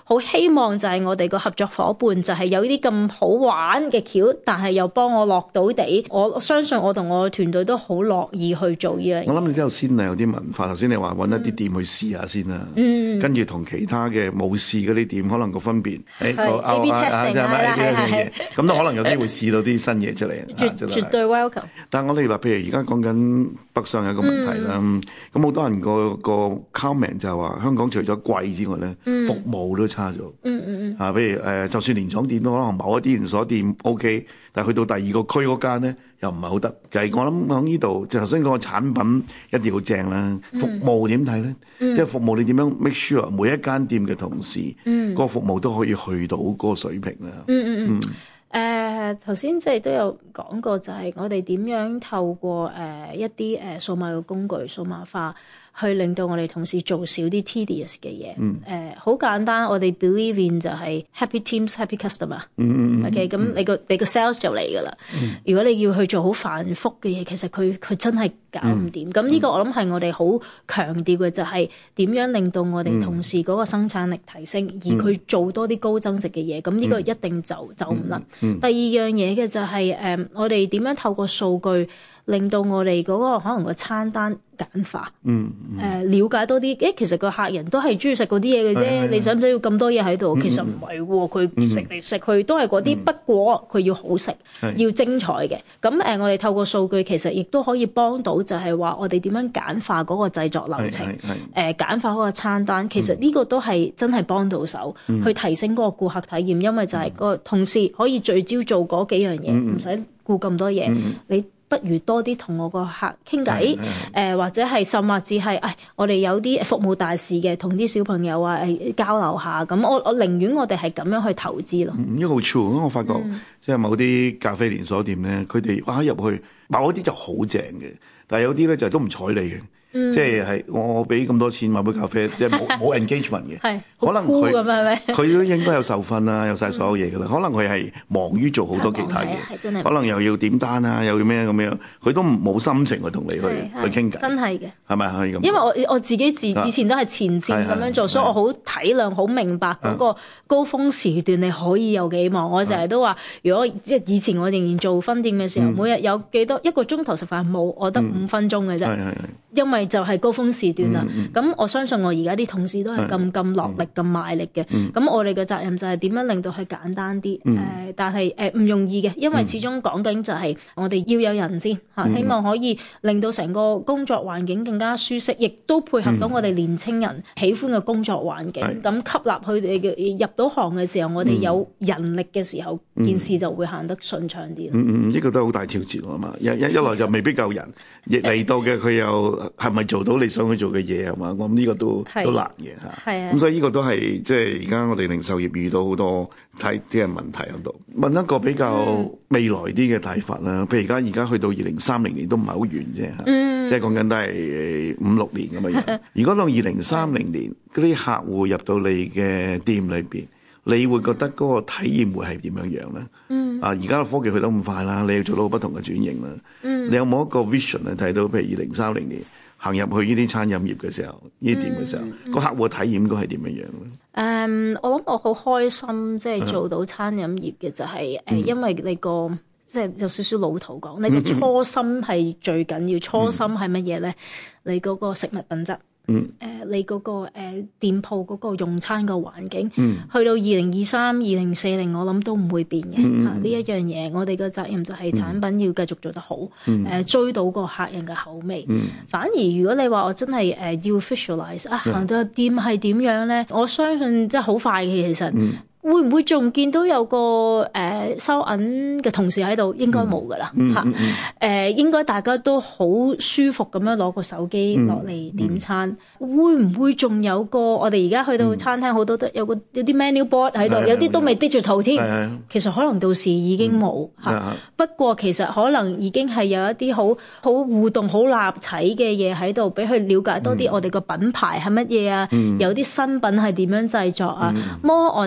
好希望就係我哋個合作伙伴就係有啲咁好玩嘅橋，但係又幫我落到地。我相信我同我嘅團隊都好樂意去做呢樣嘢。 我諗你都有先有啲文化。頭先你話揾一啲店去試下先啦，跟住同其他嘅冇試嗰啲店可能個分別 ，A/B testing 係咁都可能有機會試到啲新嘢出嚟。 絕對 welcome。 但係我哋話，譬如而家講緊北上有一個問題啦，咁好多人個 comment 就係話香港除咗貴之外咧，服務都差咗。譬如就算連鎖店都可能某一啲連鎖店 OK， 但係去到第二個區嗰間咧又唔係好得。其實我諗喺呢度，就頭先講個產品一定好正啦，服務點睇咧？即係服務你點樣 make sure 每一間店嘅同事個服務都可以去到嗰個水平咧？ 頭先即係都有講過，就係我哋點樣透過一啲數碼嘅工具數碼化，去令到我哋同事做少啲 tedious 嘅嘢。好簡單，我哋 believe in 就係 happy teams happy customer。OK， 咁你個 sales 就嚟㗎啦。如果你要去做好繁複嘅嘢，其實佢真係搞唔掂。咁呢個我諗係我哋好強調嘅，就係點樣令到我哋同事嗰個生產力提升，而佢做多啲高增值嘅嘢。咁呢個一定走唔甩。第二樣嘢嘅就係我哋點樣透過數據令到我哋嗰個可能個餐單簡化，了解多啲。其實個客人都係中意食嗰啲嘢嘅啫，你使唔使要咁多嘢喺度？其實唔係喎，佢食嚟食去都係嗰啲，不過佢要好食，要精彩嘅。咁我哋透過數據其實亦都可以幫到，就係話我哋點樣簡化嗰個製作流程，簡化嗰個餐單。其實呢個都係真係幫到手，去提升嗰個顧客體驗，因為就係個同事可以聚焦做嗰幾樣嘢，唔使顧咁多嘢。你不如多啲同我個客傾偈，或者係甚至係，我哋有啲服務大使嘅，同啲小朋友交流下。咁我寧願我哋係咁樣去投資咯。 呢個好 true，我發覺即係某啲咖啡連鎖店咧，佢哋入去某啲就好正嘅，但係有啲咧就都唔睬你嘅。即係我俾咁多錢買杯咖啡，即係冇 engagement 嘅。可能佢都應該有受訓啦，有晒所有嘢噶啦。可能佢係忙於做好多其他嘢，可能又要點單啊，又要咩咁樣，佢都冇心情去同你去傾偈。真係嘅，係咪可以咁？ 因為我自己以前都係前線咁樣做，所以我好體諒、好明白嗰個高峰時段你可以有幾忙。我成日都話，如果即係以前我仍然做分店嘅時候，每日有幾多一個鐘頭食飯冇，我得5分鐘嘅啫。因為就係高峰時段啦，咁我相信我而家啲同事都係咁落力、咁賣力嘅。咁我哋嘅責任就係點樣令到佢簡單啲，但係唔容易嘅，因為始終講緊就係我哋要有人先嚇，希望可以令到成個工作環境更加舒適，亦都配合到我哋年青人喜歡嘅工作環境。咁吸納佢哋嘅入到行嘅時候，我哋有人力嘅時候，件事就會行得順暢啲。 呢個都好大挑戰啊嘛！一來就未必夠人，亦嚟到嘅佢又係咪做到你想去做嘅嘢係嘛？我諗呢個都難嘅嚇。咁所以呢個都係即係而家我哋零售業遇到好多睇啲嘅問題喺度。問一個比較未來啲嘅睇法啦，譬如而家去到2030年都唔係好遠啫嚇，即係講緊都係5-6年咁嘅樣。如果到2030年嗰啲客戶入到你嘅店裏邊，你會覺得嗰個體驗會係點樣樣咧？而家嘅科技去得咁快啦，你要做到不同嘅轉型啦。你有冇一個 vision 去睇到，譬如2030年行入去呢啲餐飲業嘅時候，呢啲店嘅時候，個客戶嘅體驗應該係點樣樣咧？ 我諗我好開心，即係做到餐飲業嘅就係因為你個即係有少少老土講，你個初心係最緊要。初心係乜嘢咧？你嗰個食物品質。你嗰個店鋪嗰個用餐個環境，去到2023、2040，我諗都唔會變嘅嚇。呢一樣嘢，我哋嘅責任就係產品要繼續做得好，追到個客人嘅口味。反而如果你話我真係要 visualize 行到店係點樣咧，我相信即係好快嘅其實。會唔會仲見到有個收銀嘅同事喺度？應該冇噶啦嚇。應該大家都好舒服咁樣攞個手機落嚟點餐。會唔會仲有個我哋而家去到餐廳好多都有啲 menu board 喺度，有啲都未 digital 添。其實可能到時已經冇嚇。不過其實可能已經係有一啲好互動、好立體嘅嘢喺度，俾佢了解多啲我哋個品牌係乜嘢啊？有啲新品係點樣製作啊？More on真係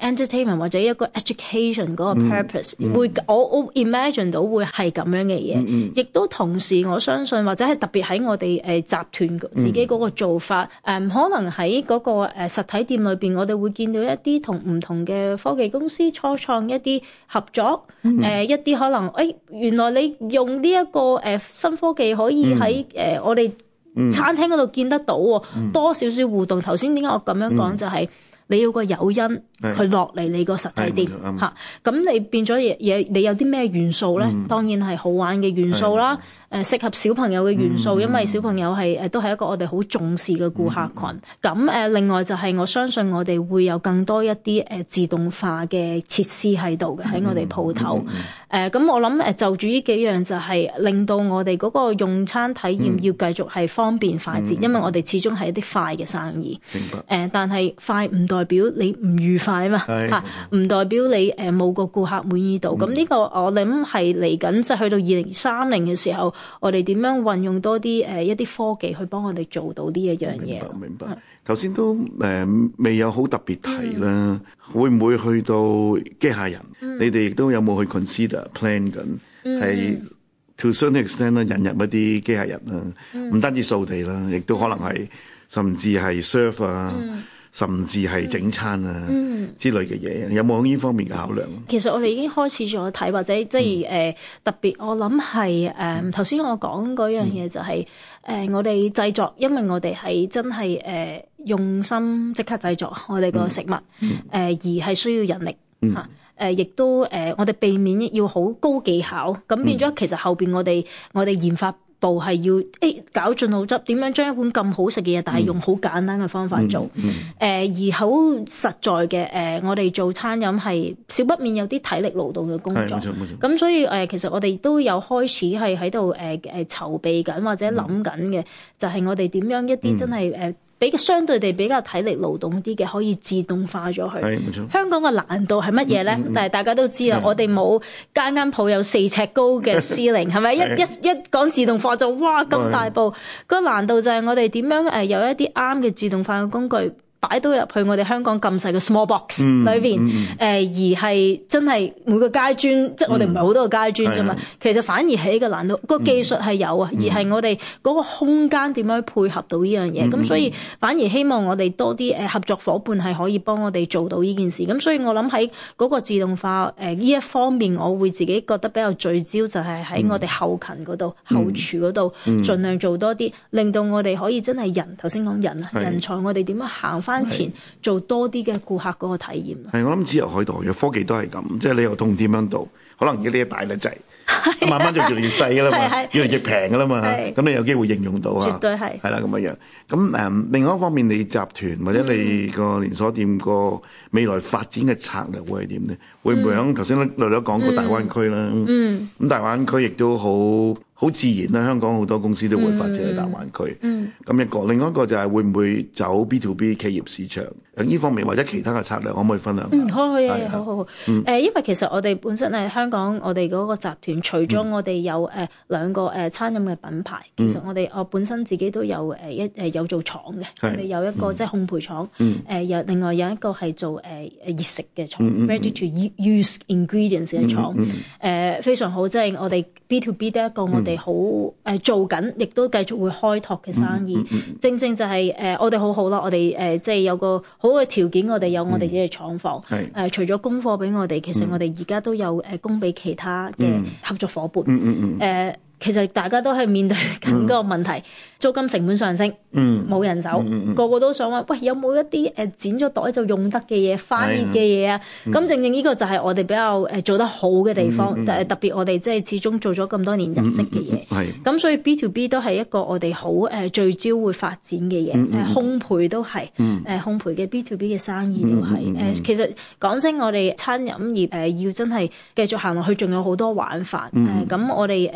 entertainment 或者一個 education 嗰個 purpose，會我 imagine 到會係咁樣嘅嘢，亦都同時我相信或者係特別喺我哋集團自己嗰個做法，可能喺嗰個實體店裏邊，我哋會見到一啲同唔同嘅科技公司初創一啲合作，一啲可能原來你用呢一個新科技可以喺我哋餐廳嗰度見得到喎，多少少互動。頭先點解我咁樣講就係你要個誘因佢落嚟你個實體店嚇，咁你變咗嘢，你有啲咩元素咧？當然係好玩嘅元素啦，適合小朋友嘅元素，因為小朋友都係一個我哋好重視嘅顧客群。咁另外就係我相信我哋會有更多一啲自動化嘅設施喺度嘅喺我哋鋪頭。咁我諗就住呢幾樣就係令到我哋嗰個用餐體驗要繼續係方便快捷，因為我哋始終係一啲快嘅生意。 明白。 但係快唔代表你唔愉快啊嘛，嚇唔代表你冇個顧客滿意度。咁呢個我諗係嚟緊，即係去到2030嘅時候，我哋點樣運用多啲一啲科技去幫我哋做到呢一樣嘢。 明白。頭先都未有好特別提啦，會唔會去到機械人？你哋亦都有冇去 consider plan 緊？係 to certain extent 啦，引入一啲機械人啦，唔單止掃地啦，亦都可能係甚至係 serve 啊。甚至係整餐啊之類嘅嘢，有冇呢方面嘅考量？ 其實我哋已經開始咗睇，或者即係特別，我諗係頭先我講嗰樣嘢就係我哋製作，因為我哋係真係用心即刻製作我哋個食物，而係需要人力嚇。亦都我哋避免要好高技巧，咁變咗其實後邊我哋研發部係要搞盡腦汁，點樣將一碗咁好食嘅嘢，但係用好簡單嘅方法做。而好實在嘅我哋做餐飲係少不免有啲體力勞動嘅工作。咁所以其實我哋都有開始係喺度籌備緊或者諗緊嘅，就係我哋點樣一啲真係比較相對地比較體力勞動啲嘅，可以自動化咗佢。係冇錯。香港嘅難度係乜嘢咧？但係大家都知啦，我哋冇間鋪有4尺高嘅ceiling，係咪？一講自動化就哇咁大步。個難度就係我哋點樣有一啲啱嘅自動化嘅工具擺到入去我哋香港咁細嘅 small box 裏邊，而係真係每個階磚，即係我哋唔係好多個階磚啫嘛。其實反而係一個難度，個技術係有啊，而係我哋嗰個空間點樣配合到呢樣嘢。咁所以反而希望我哋多啲合作夥伴係可以幫我哋做到呢件事。咁所以我諗喺嗰個自動化呢一方面，我會自己覺得比較聚焦，就係喺我哋後勤嗰度、後廚嗰度，盡量做多啲，令到我哋可以真係頭先講人才，我哋點樣行翻前做多啲嘅顧客嗰個體驗。 係我諗指日可待嘅科技都係咁，即係你又痛點樣到，可能而家呢一大得滯，慢慢就越嚟越細噶啦嘛，越嚟越平噶啦嘛，咁你有機會應用到啊， 絕對係啦咁樣。咁另外一方面，你集團或者你個連鎖店個未來發展嘅策略會係點咧？會唔會響頭先略略講過大灣區啦？咁大灣區亦都好自然啦，香港好多公司都會發展喺大灣區。咁另外一個就係會唔會走 B2B 企業市場？呢方面或者其他嘅策略可唔可以分享？ 可以，好。因為其實我哋本身係香港，我哋嗰個集團除咗我哋有兩個餐飲嘅品牌，其實我本身自己都有有做廠嘅，我哋有一個即係烘焙廠，另外有一個係做熱食嘅廠，ready to use ingredients 嘅廠，非常好，即係我哋 B2B 都一個我哋好做緊，亦都繼續會開拓嘅生意。正正就係我哋好啦，我哋即係有個好嘅條件，我哋有我哋自己嘅廠房。除咗供貨俾我哋，其實我哋而家都有供俾其他嘅合作夥伴。其實大家都係面對緊嗰個問題，租金成本上升，冇人手，個個都想話，喂，有冇一啲剪咗袋就用得嘅嘢、翻熱嘅嘢啊？咁正正呢個就係我哋比較做得好嘅地方，特別我哋即係始終做咗咁多年日式嘅嘢，咁所以 B2B 都係一個我哋好聚焦會發展嘅嘢，烘焙都係，烘焙嘅 B2B 嘅生意都係，其實講真，我哋餐飲業要真係繼續行落去，仲有好多玩法，咁我哋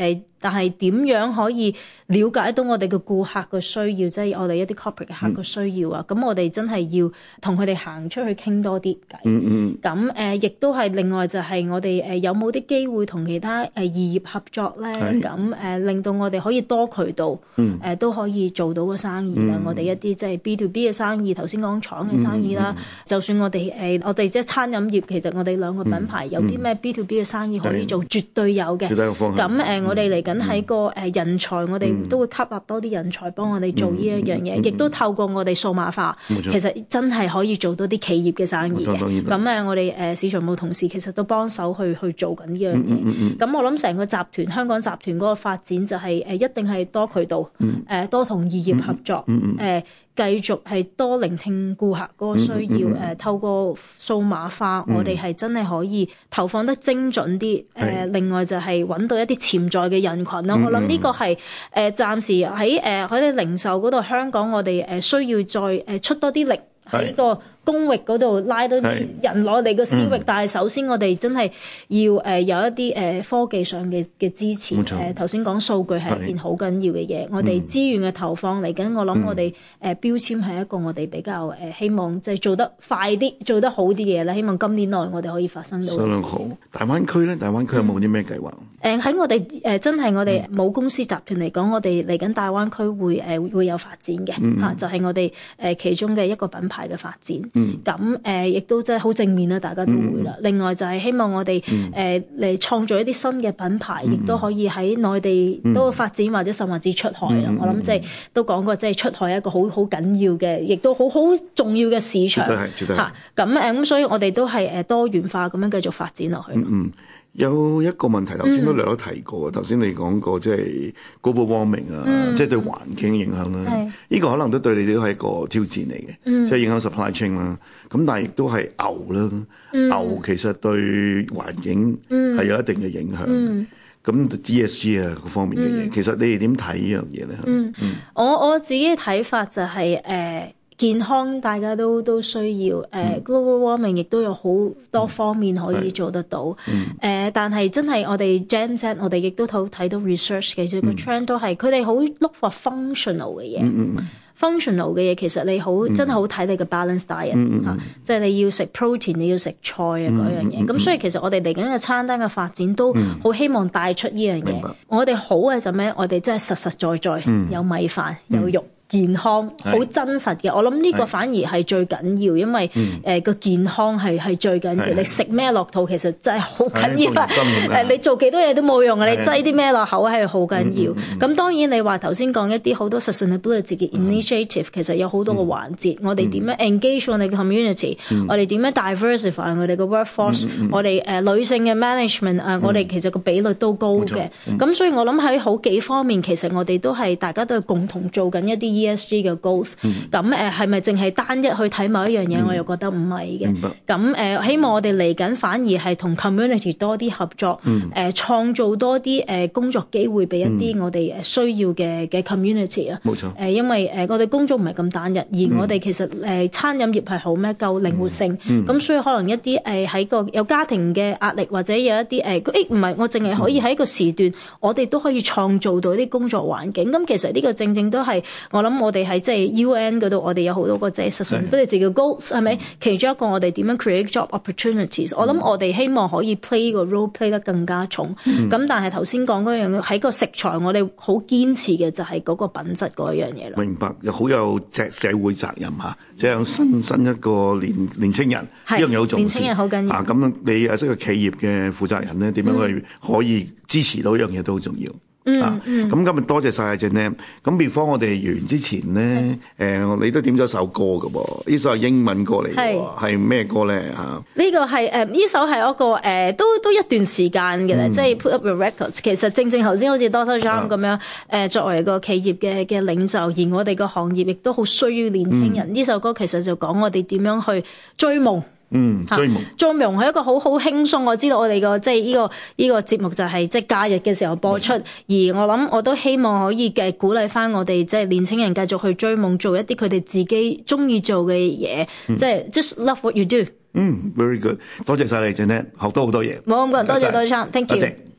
但係點樣可以了解到我哋嘅顧客嘅需要，即係我哋一啲 corporate 嘅客嘅需要啊？咁我哋真係要同佢哋行出去傾多啲偈。咁亦都係另外就係我哋有冇啲機會同其他異業合作咧？咁令到我哋可以多渠道都可以做到個生意啦。我哋一啲即係 B2B 嘅生意，頭先講廠嘅生意啦，就算我哋即係餐飲業，其實我哋兩個品牌有啲咩 B2B 嘅生意可以做，絕對有嘅。咁我哋嚟緊喺個人才，我哋都會吸納多啲人才幫我哋做呢一樣嘢，亦都透過我哋數碼化，其實真係可以做到啲企業嘅生意嘅。咁我哋市場部同事其實都幫手去做緊呢樣嘢。咁我諗成個集團香港集團嗰個發展就係一定係多渠道，多同異業合作，繼續係多聆聽顧客嗰個需要，透過數碼化，我哋係真係可以投放得精準啲。另外就係揾到一啲潛在嘅人群啦。我諗呢個係暫時喺啲零售嗰度，香港我哋需要再出多啲力喺個公域嗰度拉到啲人攞嚟個私域，但係首先我哋真係要有一啲科技上嘅支持。頭先講數據係一件好緊要嘅嘢，我哋資源嘅投放嚟緊，我諗我哋標籤係一個我哋比較希望即係做得快啲、做得好啲嘅嘢啦。希望今年內我哋可以發生到。相當好。 大灣區咧，大灣區有冇啲咩計劃？ 喺我哋真係我哋母公司集團嚟講，我哋嚟緊大灣區會有發展嘅就係我哋其中嘅一個品牌嘅發展。咁亦都真係好正面啦，大家都會啦。另外就係希望我哋嚟創造一啲新嘅品牌，亦都可以喺內地都發展，或者甚至出海啦。我諗即係都講過，即係出海係一個好緊要嘅，亦都好重要嘅市場嚇。咁所以我哋都係多元化咁樣繼續發展落去。 有一個問題，頭先都略都提過。頭先你講過即係 global warming 啊，即係對環境影響啦。呢個可能都對你哋都係一個挑戰嚟嘅，即係影響 supply chain 啦。咁但係亦都係牛啦，牛其實對環境係有一定嘅影響。咁 ESG 啊，各方面嘅嘢，其實你哋點睇呢樣嘢咧？ 我自己嘅睇法就係健康大家都需要global warming 亦都有好多方面可以做得到。但係真係我哋 Gen Z 我哋亦都睇到 research 其實個 trend 都係佢哋好 look for functional 嘅嘢。functional 嘅嘢其實你真係好睇你嘅 balance diet 即係你要食 protein， 你要食菜啊嗰樣嘢。咁所以其實我哋嚟緊嘅餐單嘅發展都好希望帶出呢樣嘢。我哋好嘅就咩？我哋真係實實在在有米飯有肉。健康好真實嘅，我諗呢個反而係最緊要，因為個健康係最緊要。你食咩落肚其實真係好緊要。你做幾多嘢都冇用啊！你擠啲咩落口係好緊要。咁當然你話頭先講一啲好多 sustainability 嘅 initiative，其實有好多個環節。我哋點樣 engage 我哋嘅 community？我哋點樣 diversify 我哋嘅 workforce？我哋女性嘅 management 我哋其實個比率都高嘅。咁所以我諗喺好幾方面，其實我哋大家都係共同做緊一啲ESG 嘅 goals， 咁係咪淨係單一去睇某一樣嘢？我又覺得唔係嘅。咁希望我哋嚟緊反而係同 community 多啲合作，創造多啲工作機會俾一啲我哋需要嘅 community 啊。冇錯。因為我哋工作唔係咁單一，而我哋其實餐飲業係好咩夠靈活性，咁所以可能一啲喺個有家庭嘅壓力，或者有一啲唔係我淨係可以喺個時段，我哋都可以創造到啲工作環境。咁其實呢個正正都係我諗。我哋喺即係 UN 嗰度，我哋有好多個即係 sustainability 嘅 goals， 係咪？其中一個我哋點樣 create job opportunities？我諗我哋希望可以 play 個 role play 得更加重。咁但係頭先講嗰樣喺個食材，我哋好堅持嘅就係嗰個品質嗰樣嘢啦。 明白，又好有社會責任嚇，即係新一個年青人，呢樣嘢好重要。年青人好緊要。咁你即係企業嘅負責人咧，點樣去可以支持到呢樣嘢都好重要。咁今日多謝晒阿 Janelle。咁 before 我哋完之前咧，你都點咗首歌㗎噃？呢首係英文歌嚟嘅，係咩歌咧？呢個係呢首係一個都一段時間嘅啦，即係 Put Up Your Records。其實正頭先好似 Dr. John 咁樣，作為個企業嘅領袖，而我哋個行業亦都好需要年青人。呢首歌其實就講我哋點樣去追夢。追夢係一個好輕鬆。我知道我哋個即係呢個節目就係即係假日嘅時候播出，而我諗我都希望可以鼓勵翻我哋即係年青人繼續去追夢，做一啲佢哋自己中意做嘅嘢，即係 just love what you do。 Very good。多謝晒你，Janelle，學到好多嘢。 冇咁講，多謝 Thank you。